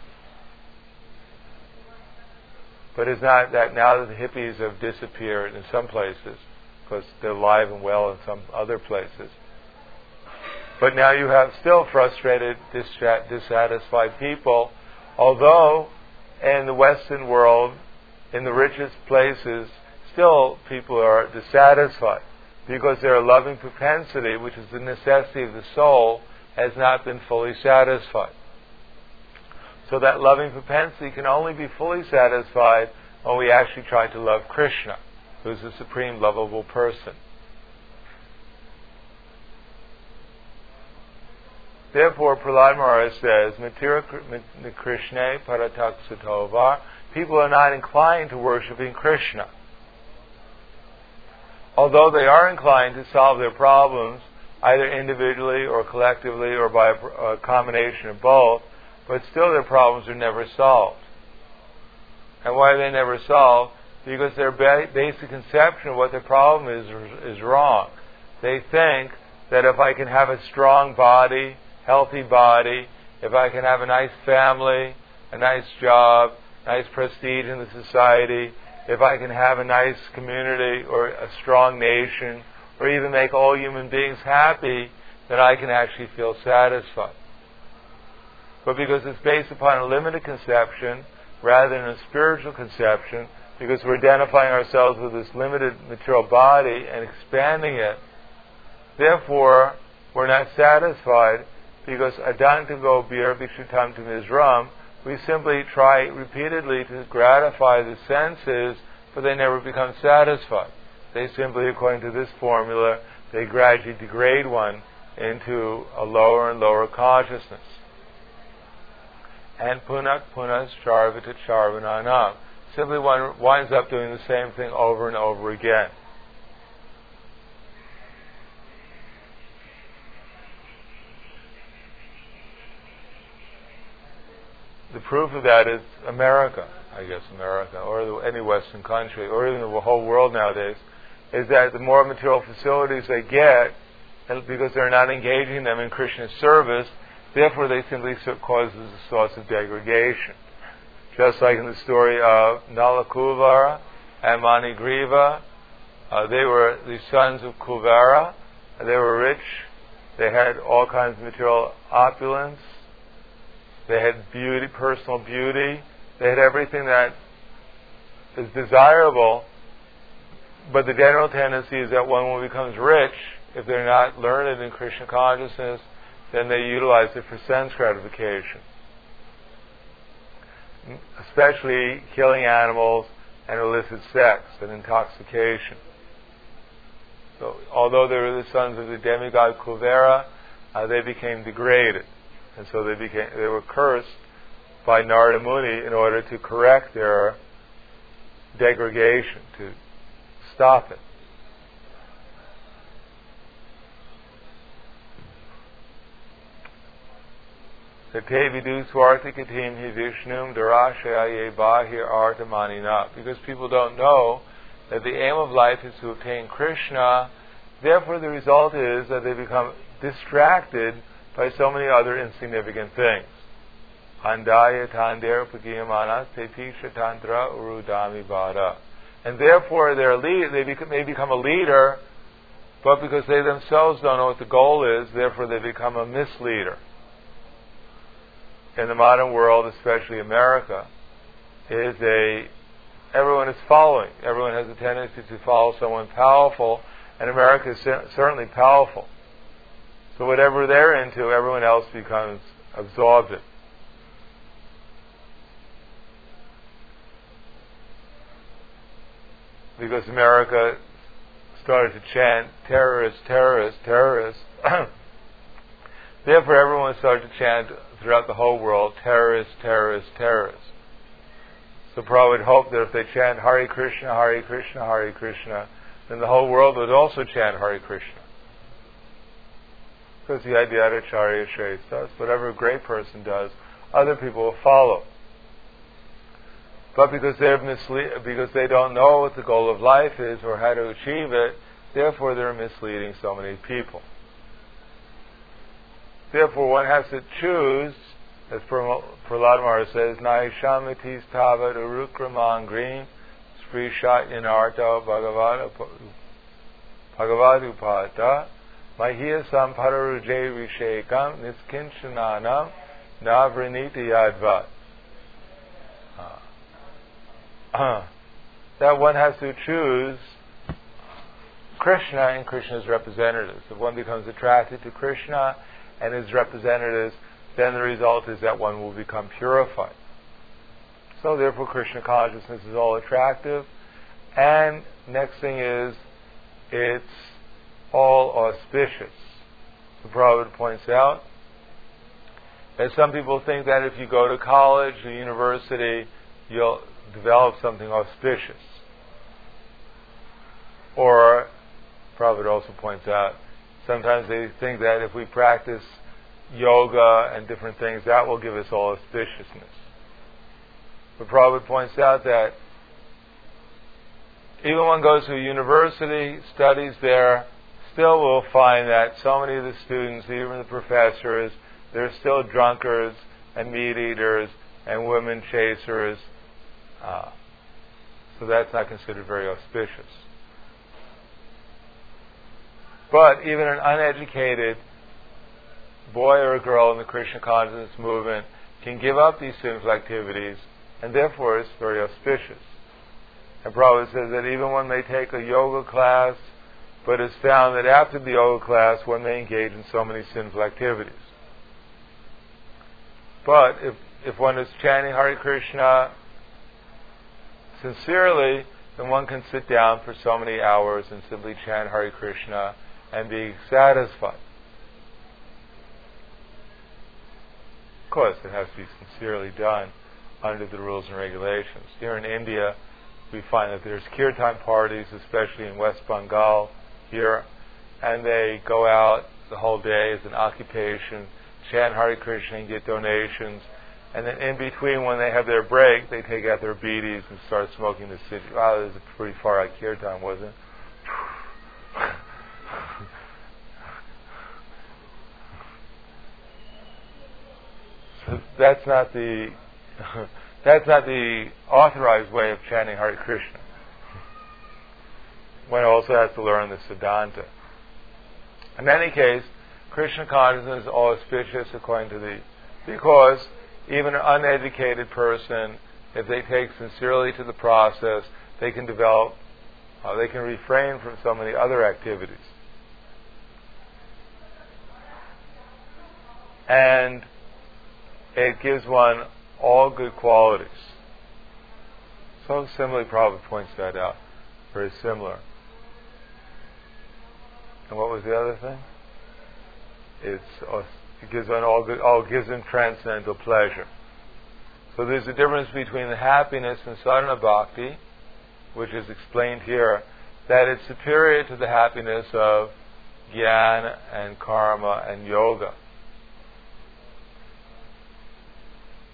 But it's not that now that the hippies have disappeared in some places, because they're alive and well in some other places. But now you have still frustrated, dissatisfied people, although in the Western world, in the richest places, still people are dissatisfied because their loving propensity, which is the necessity of the soul, has not been fully satisfied. So that loving propensity can only be fully satisfied when we actually try to love Krishna, who is the supreme lovable person. Therefore, Prahlad Maharaj says, Matira Krishna Parataksato, people are not inclined to worshiping Krishna. Although they are inclined to solve their problems, either individually or collectively or by a combination of both, but still their problems are never solved. And why are they never solved? Because their basic conception of what the problem is wrong. They think that if I can have a strong body, healthy body, if I can have a nice family, a nice job, nice prestige in the society, if I can have a nice community or a strong nation, or even make all human beings happy, then I can actually feel satisfied. But because it's based upon a limited conception rather than a spiritual conception, because we're identifying ourselves with this limited material body and expanding it, therefore we're not satisfied, because adantago bir vishutam to Mizram, we simply try repeatedly to gratify the senses, but they never become satisfied. They simply, according to this formula, they gradually degrade one into a lower and lower consciousness. And punak punas charvita charvananam. Simply one winds up doing the same thing over and over again. The proof of that is America, or any Western country, or even the whole world nowadays, is that the more material facilities they get, and because they're not engaging them in Krishna's service, therefore they simply causes a source of degradation. Just like in the story of Nala Kuvara and Manigriva, they were the sons of Kuvara, they were rich, they had all kinds of material opulence, they had beauty, personal beauty, they had everything that is desirable, but the general tendency is that when one becomes rich, if they're not learned in Krishna consciousness, then they utilize it for sense gratification. Especially killing animals and illicit sex and intoxication. So, although they were the sons of the demigod Kuvera, they became degraded. And so they were cursed by Narada Muni in order to correct their degradation, to stop it. Tate vidu swartikatim hi vishnum darashaye bahir artamanina. Because people don't know that the aim of life is to obtain Krishna, therefore the result is that they become distracted by so many other insignificant things. Andaya tander pagiyamanas tepisha tantra urudami vada. And therefore they may become a leader, but because they themselves don't know what the goal is, therefore they become a misleader. In the modern world, especially America, everyone is following. Everyone has a tendency to follow someone powerful, and America is certainly powerful. So whatever they're into, everyone else becomes absorbed in. Because America started to chant, terrorists, terrorists, terrorists. Therefore everyone started to chant throughout the whole world, terrorists, terrorists, terrorists. So Prabhupada would hope that if they chant Hare Krishna, Hare Krishna, Hare Krishna, then the whole world would also chant Hare Krishna. Because the Adhyatacharya Shresthas, whatever a great person does, other people will follow. But because because they don't know what the goal of life is or how to achieve it, therefore they're misleading so many people. Therefore one has to choose, as Prahlad Maharaj says, Naishamatis Tavat Urukramangrim Sprishat Yanarta Bhagavadupata Mahia Sampararuje Vishekam Niskinchananam Navrinita Yadvat. That one has to choose Krishna and Krishna's representatives. If one becomes attracted to Krishna and his representatives, then the result is that one will become purified. So therefore Krishna consciousness is all attractive. And next thing is, it's all auspicious. The Prabhupada points out that some people think that if you go to college or university, you'll develop something auspicious. Or, Prabhupada also points out, sometimes they think that if we practice yoga and different things, that will give us all auspiciousness. But Prabhupada points out that even one goes to a university, studies there, still will find that so many of the students, even the professors, they're still drunkards and meat eaters and women chasers. So that's not considered very auspicious. But even an uneducated boy or a girl in the Krishna consciousness movement can give up these sinful activities, and therefore it's very auspicious. And Prabhupada says that even one may take a yoga class, but it's found that after the yoga class one may engage in so many sinful activities. But if one is chanting Hare Krishna sincerely, then one can sit down for so many hours and simply chant Hare Krishna and be satisfied. Of course, it has to be sincerely done under the rules and regulations. Here in India, we find that there's kirtan parties, especially in West Bengal here, and they go out the whole day as an occupation, chant Hare Krishna and get donations, and then in between, when they have their break, they take out their beedis and start smoking the city. Wow, this is a pretty far out kirtan, wasn't it? So that's not the authorized way of chanting Hare Krishna. One also has to learn the Siddhanta. In any case, Krishna consciousness is auspicious because even an uneducated person, if they take sincerely to the process, they can refrain from so many other activities. And it gives one all good qualities. So similarly, Prabhupada points that out. Very similar. And what was the other thing? It gives one gives him transcendental pleasure. So there's a difference between the happiness in sadhana bhakti, which is explained here, that it's superior to the happiness of jnana and karma and yoga.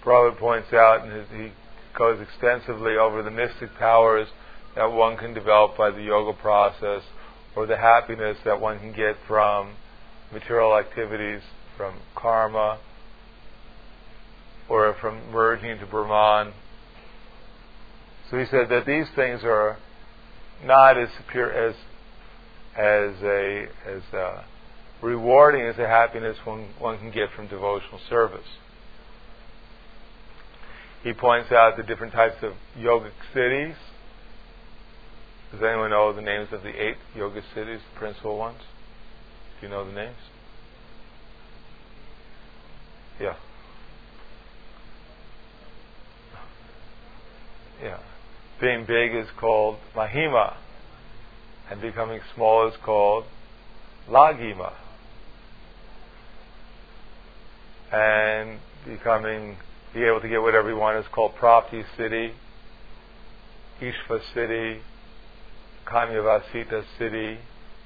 Prabhupada points out, and he goes extensively over the mystic powers that one can develop by the yoga process, or the happiness that one can get from material activities, from karma, or from merging into Brahman. So he said that these things are not as superior as rewarding as the happiness one can get from devotional service. He points out the different types of yogic cities. Does anyone know the names of the 8 yoga cities, the principal ones? Do you know the names? Yeah. Yeah. Being big is called Mahima, and becoming small is called Laghima. And being able to get whatever you want is called Prapti City, Ishva City, Kamyavasita City.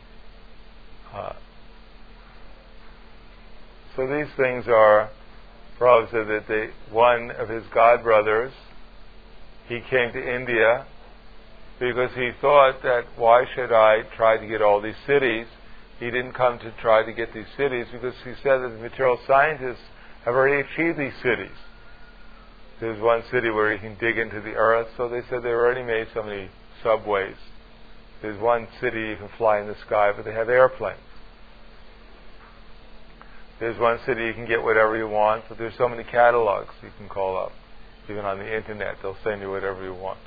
So these things are, Prabhupada said that one of his godbrothers, he came to India because he thought that why should I try to get all these cities? He didn't come to try to get these cities because he said that the material scientists have already achieved these cities. There's one city where you can dig into the earth, so they said they've already made so many subways. There's one city you can fly in the sky, but they have airplanes. There's one city you can get whatever you want, but there's so many catalogs you can call up. Even on the internet, they'll send you whatever you want.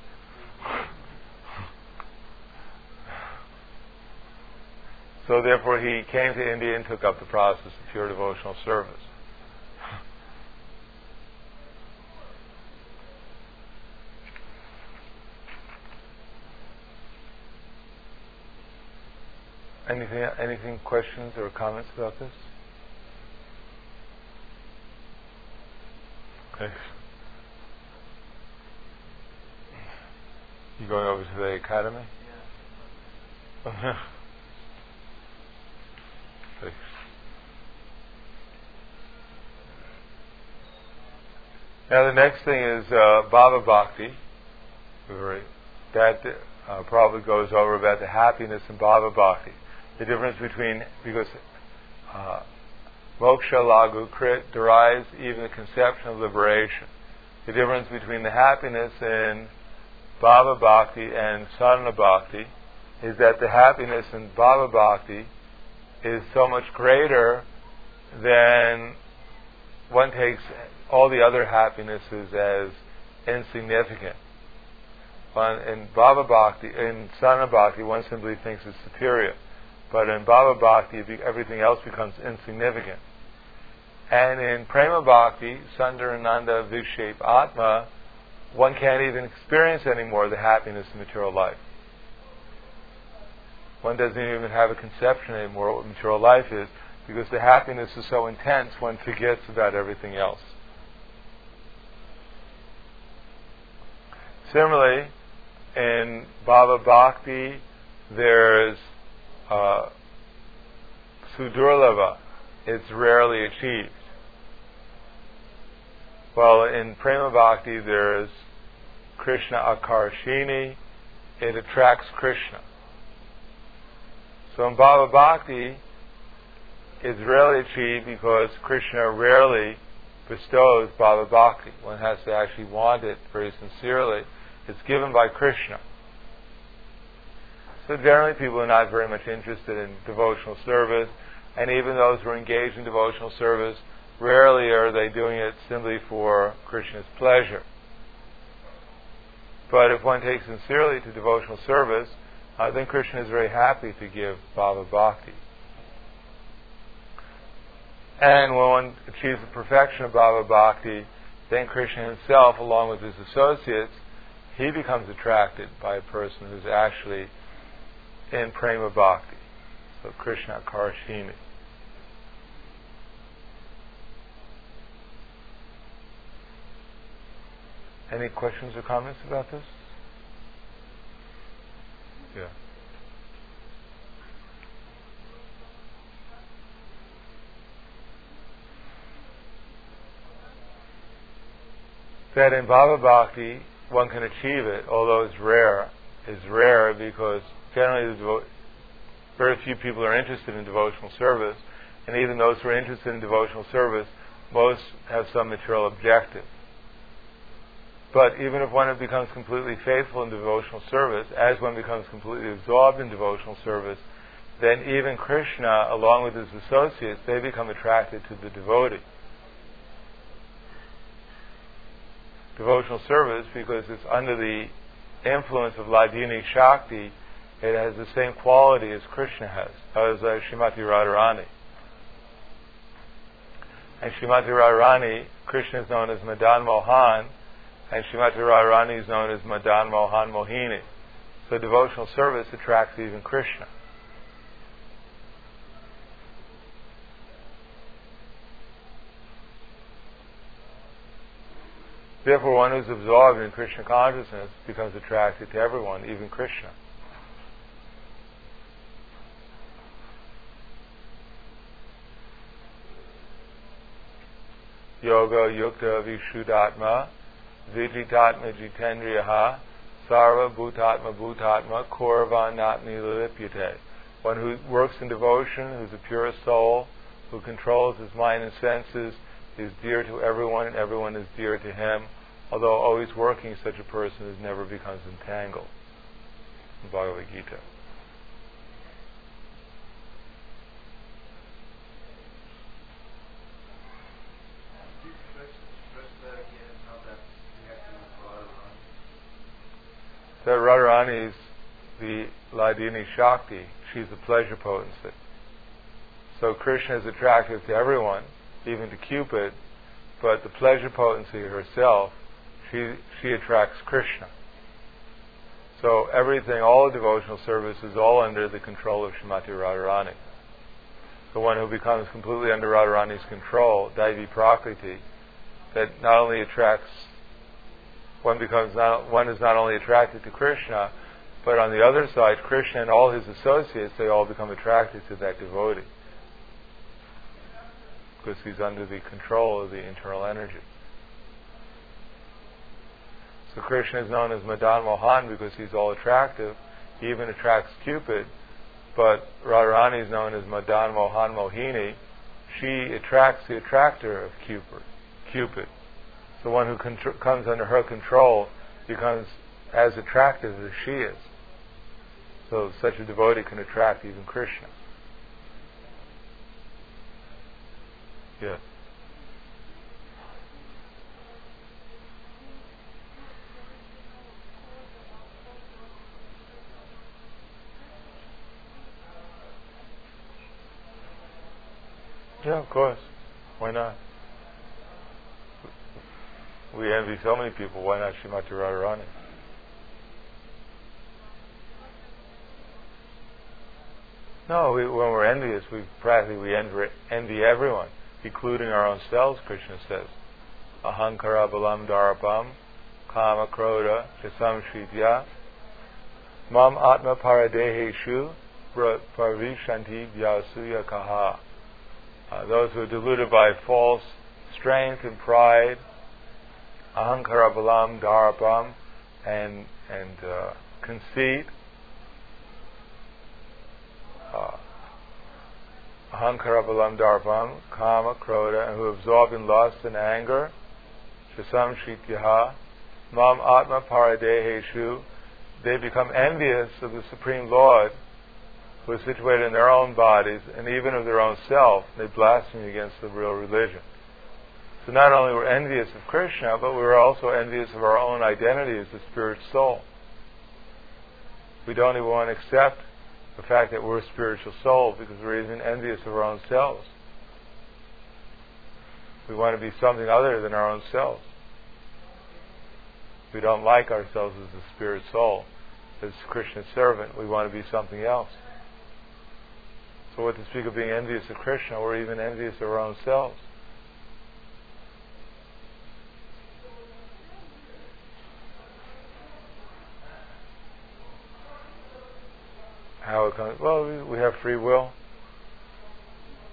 So therefore he came to India and took up the process of pure devotional service. Anything, questions or comments about this? Okay. You going over to the academy? Yeah. Thanks. Now the next thing is Bhava Bhakti. That probably goes over about the happiness in Bhava Bhakti. The difference between, because Moksha Lagu Krit derives even the conception of liberation. The difference between the happiness in Bhava Bhakti and Sadhana Bhakti is that the happiness in Bhava Bhakti is so much greater than one takes all the other happinesses as insignificant. In Bhava Bhakti, in Sadhana Bhakti, one simply thinks it's superior. But in Bhava Bhakti, everything else becomes insignificant. And in Prema Bhakti, Sundarananda Vikshepa Atma, one can't even experience anymore the happiness of material life. One doesn't even have a conception anymore of what material life is, because the happiness is so intense, one forgets about everything else. Similarly, in Bhava Bhakti, there's Sudurlava. It's rarely achieved. Well, in Prema Bhakti, there's Krishna Akarshini. It attracts Krishna. So in Bhava Bhakti, it's rarely achieved because Krishna rarely bestows Bhava Bhakti. One has to actually want it very sincerely. It's given by Krishna. So generally people are not very much interested in devotional service, and even those who are engaged in devotional service, rarely are they doing it simply for Krishna's pleasure. But if one takes sincerely to devotional service, then Krishna is very happy to give Bhava Bhakti. And when one achieves the perfection of Bhava Bhakti, then Krishna himself, along with his associates, he becomes attracted by a person who's actually in Prema Bhakti. So Krishna Karshini. Any questions or comments about this? Yeah. that in Bhava Bhakti one can achieve it, although it's rare. It's rare because generally very few people are interested in devotional service, and even those who are interested in devotional service, most have some material objective. But even if one becomes completely faithful in devotional service, as one becomes completely absorbed in devotional service, then even Krishna, along with his associates, they become attracted to the devotee. Devotional service, because it's under the influence of Hladini Shakti, it has the same quality as Krishna has, as Srimati Radharani. And Srimati Radharani, Krishna is known as Madan Mohan, and Srimati Radharani is known as Madan Mohan Mohini. So devotional service attracts even Krishna. Therefore, one who's absorbed in Krishna consciousness becomes attracted to everyone, even Krishna. Yoga yukta vishuddhatma vijitatma jitendriyaha sarva bhutatma bhutatma korvanatni lilipyate. One who works in devotion, who's a pure soul, who controls his mind and senses, is dear to everyone and everyone is dear to him. Although always working, such a person never becomes entangled. In Bhagavad Gita. So Radharani is the Hladini Shakti. She's the pleasure potency. So Krishna is attractive to everyone, even to Cupid, but the pleasure potency herself, she attracts Krishna. So everything, all the devotional service is all under the control of Srimati Radharani. The one who becomes completely under Radharani's control, Daivi Prakriti, that not only attracts, one is not only attracted to Krishna, but on the other side, Krishna and all his associates, they all become attracted to that devotee. Because he's under the control of the internal energy. So Krishna is known as Madan Mohan because he's all attractive. He even attracts Cupid. But Radharani is known as Madan Mohan Mohini. She attracts the attractor of Cupid. The one who comes under her control becomes as attractive as she is. So such a devotee can attract even Krishna. Yeah. Yeah, of course. Why not? We envy so many people. Why not Srimati Radharani? No, when we're envious, we envy everyone, including our own selves, Krishna says. Ahankara balam darapam kama krodha jasamshritya mam atma paradeheshu parvishanti vyasuya kaha. Those who are deluded by false strength and pride, ahankara balam darapam, and conceit, ahankara balam darpam, kama, krodha, and who are absorbed in lust and anger, shasam shityaha, mam atma paradeheshu, they become envious of the Supreme Lord, who is situated in their own bodies, and even of their own self. They blaspheme against the real religion. So not only we're envious of Krishna, but we're also envious of our own identity as the spirit soul. We don't even want to accept the fact that we're a spiritual soul because we're even envious of our own selves. We want to be something other than our own selves. We don't like ourselves as the spirit soul, as Krishna's servant. We want to be something else. So what to speak of being envious of Krishna, we're even envious of our own selves. How it comes? Well, we have free will.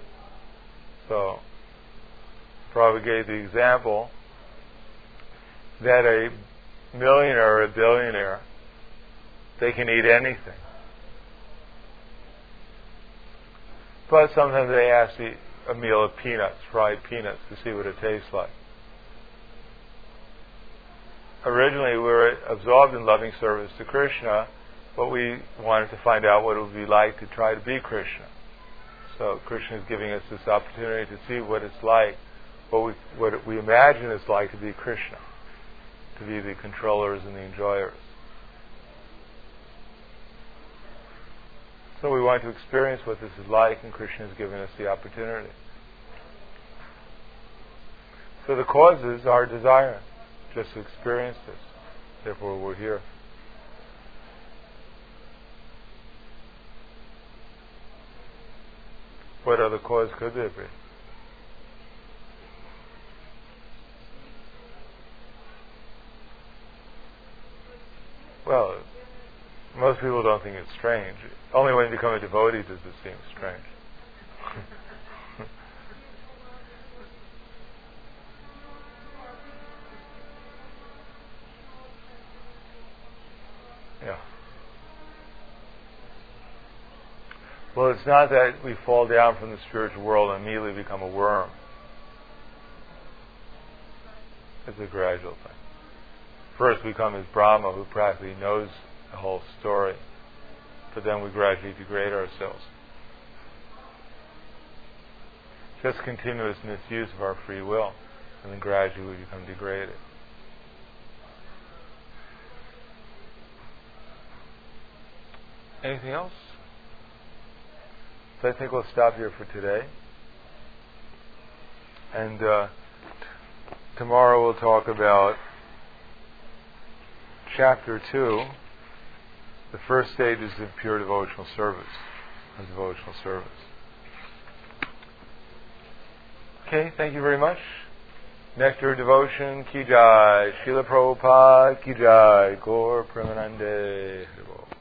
So, Prabhupada gave the example. that a millionaire or a billionaire, they can eat anything. But sometimes they ask to eat a meal of peanuts, fried peanuts, to see what it tastes like. Originally, we were absorbed in loving service to Krishna, but we wanted to find out what it would be like to try to be Krishna. So Krishna is giving us this opportunity to see what it's like, what we imagine it's like to be Krishna, to be the controllers and the enjoyers. So we want to experience what this is like, and Krishna is giving us the opportunity. So the causes are desire, just to experience this. Therefore we're here. What other cause could there be? Well, most people don't think it's strange. Only when you become a devotee does it seem strange. Yeah. Well, it's not that we fall down from the spiritual world and immediately become a worm. It's a gradual thing. First we come as Brahma, who practically knows the whole story, but then we gradually degrade ourselves. Just continuous misuse of our free will, and then gradually we become degraded. Anything else? So I think we'll stop here for today. And tomorrow we'll talk about Chapter 2, the first stages of pure devotional service. Okay, thank you very much. Nectar Devotion, Ki Jai. Srila Prabhupada, Ki Jai. Gaur Premanande.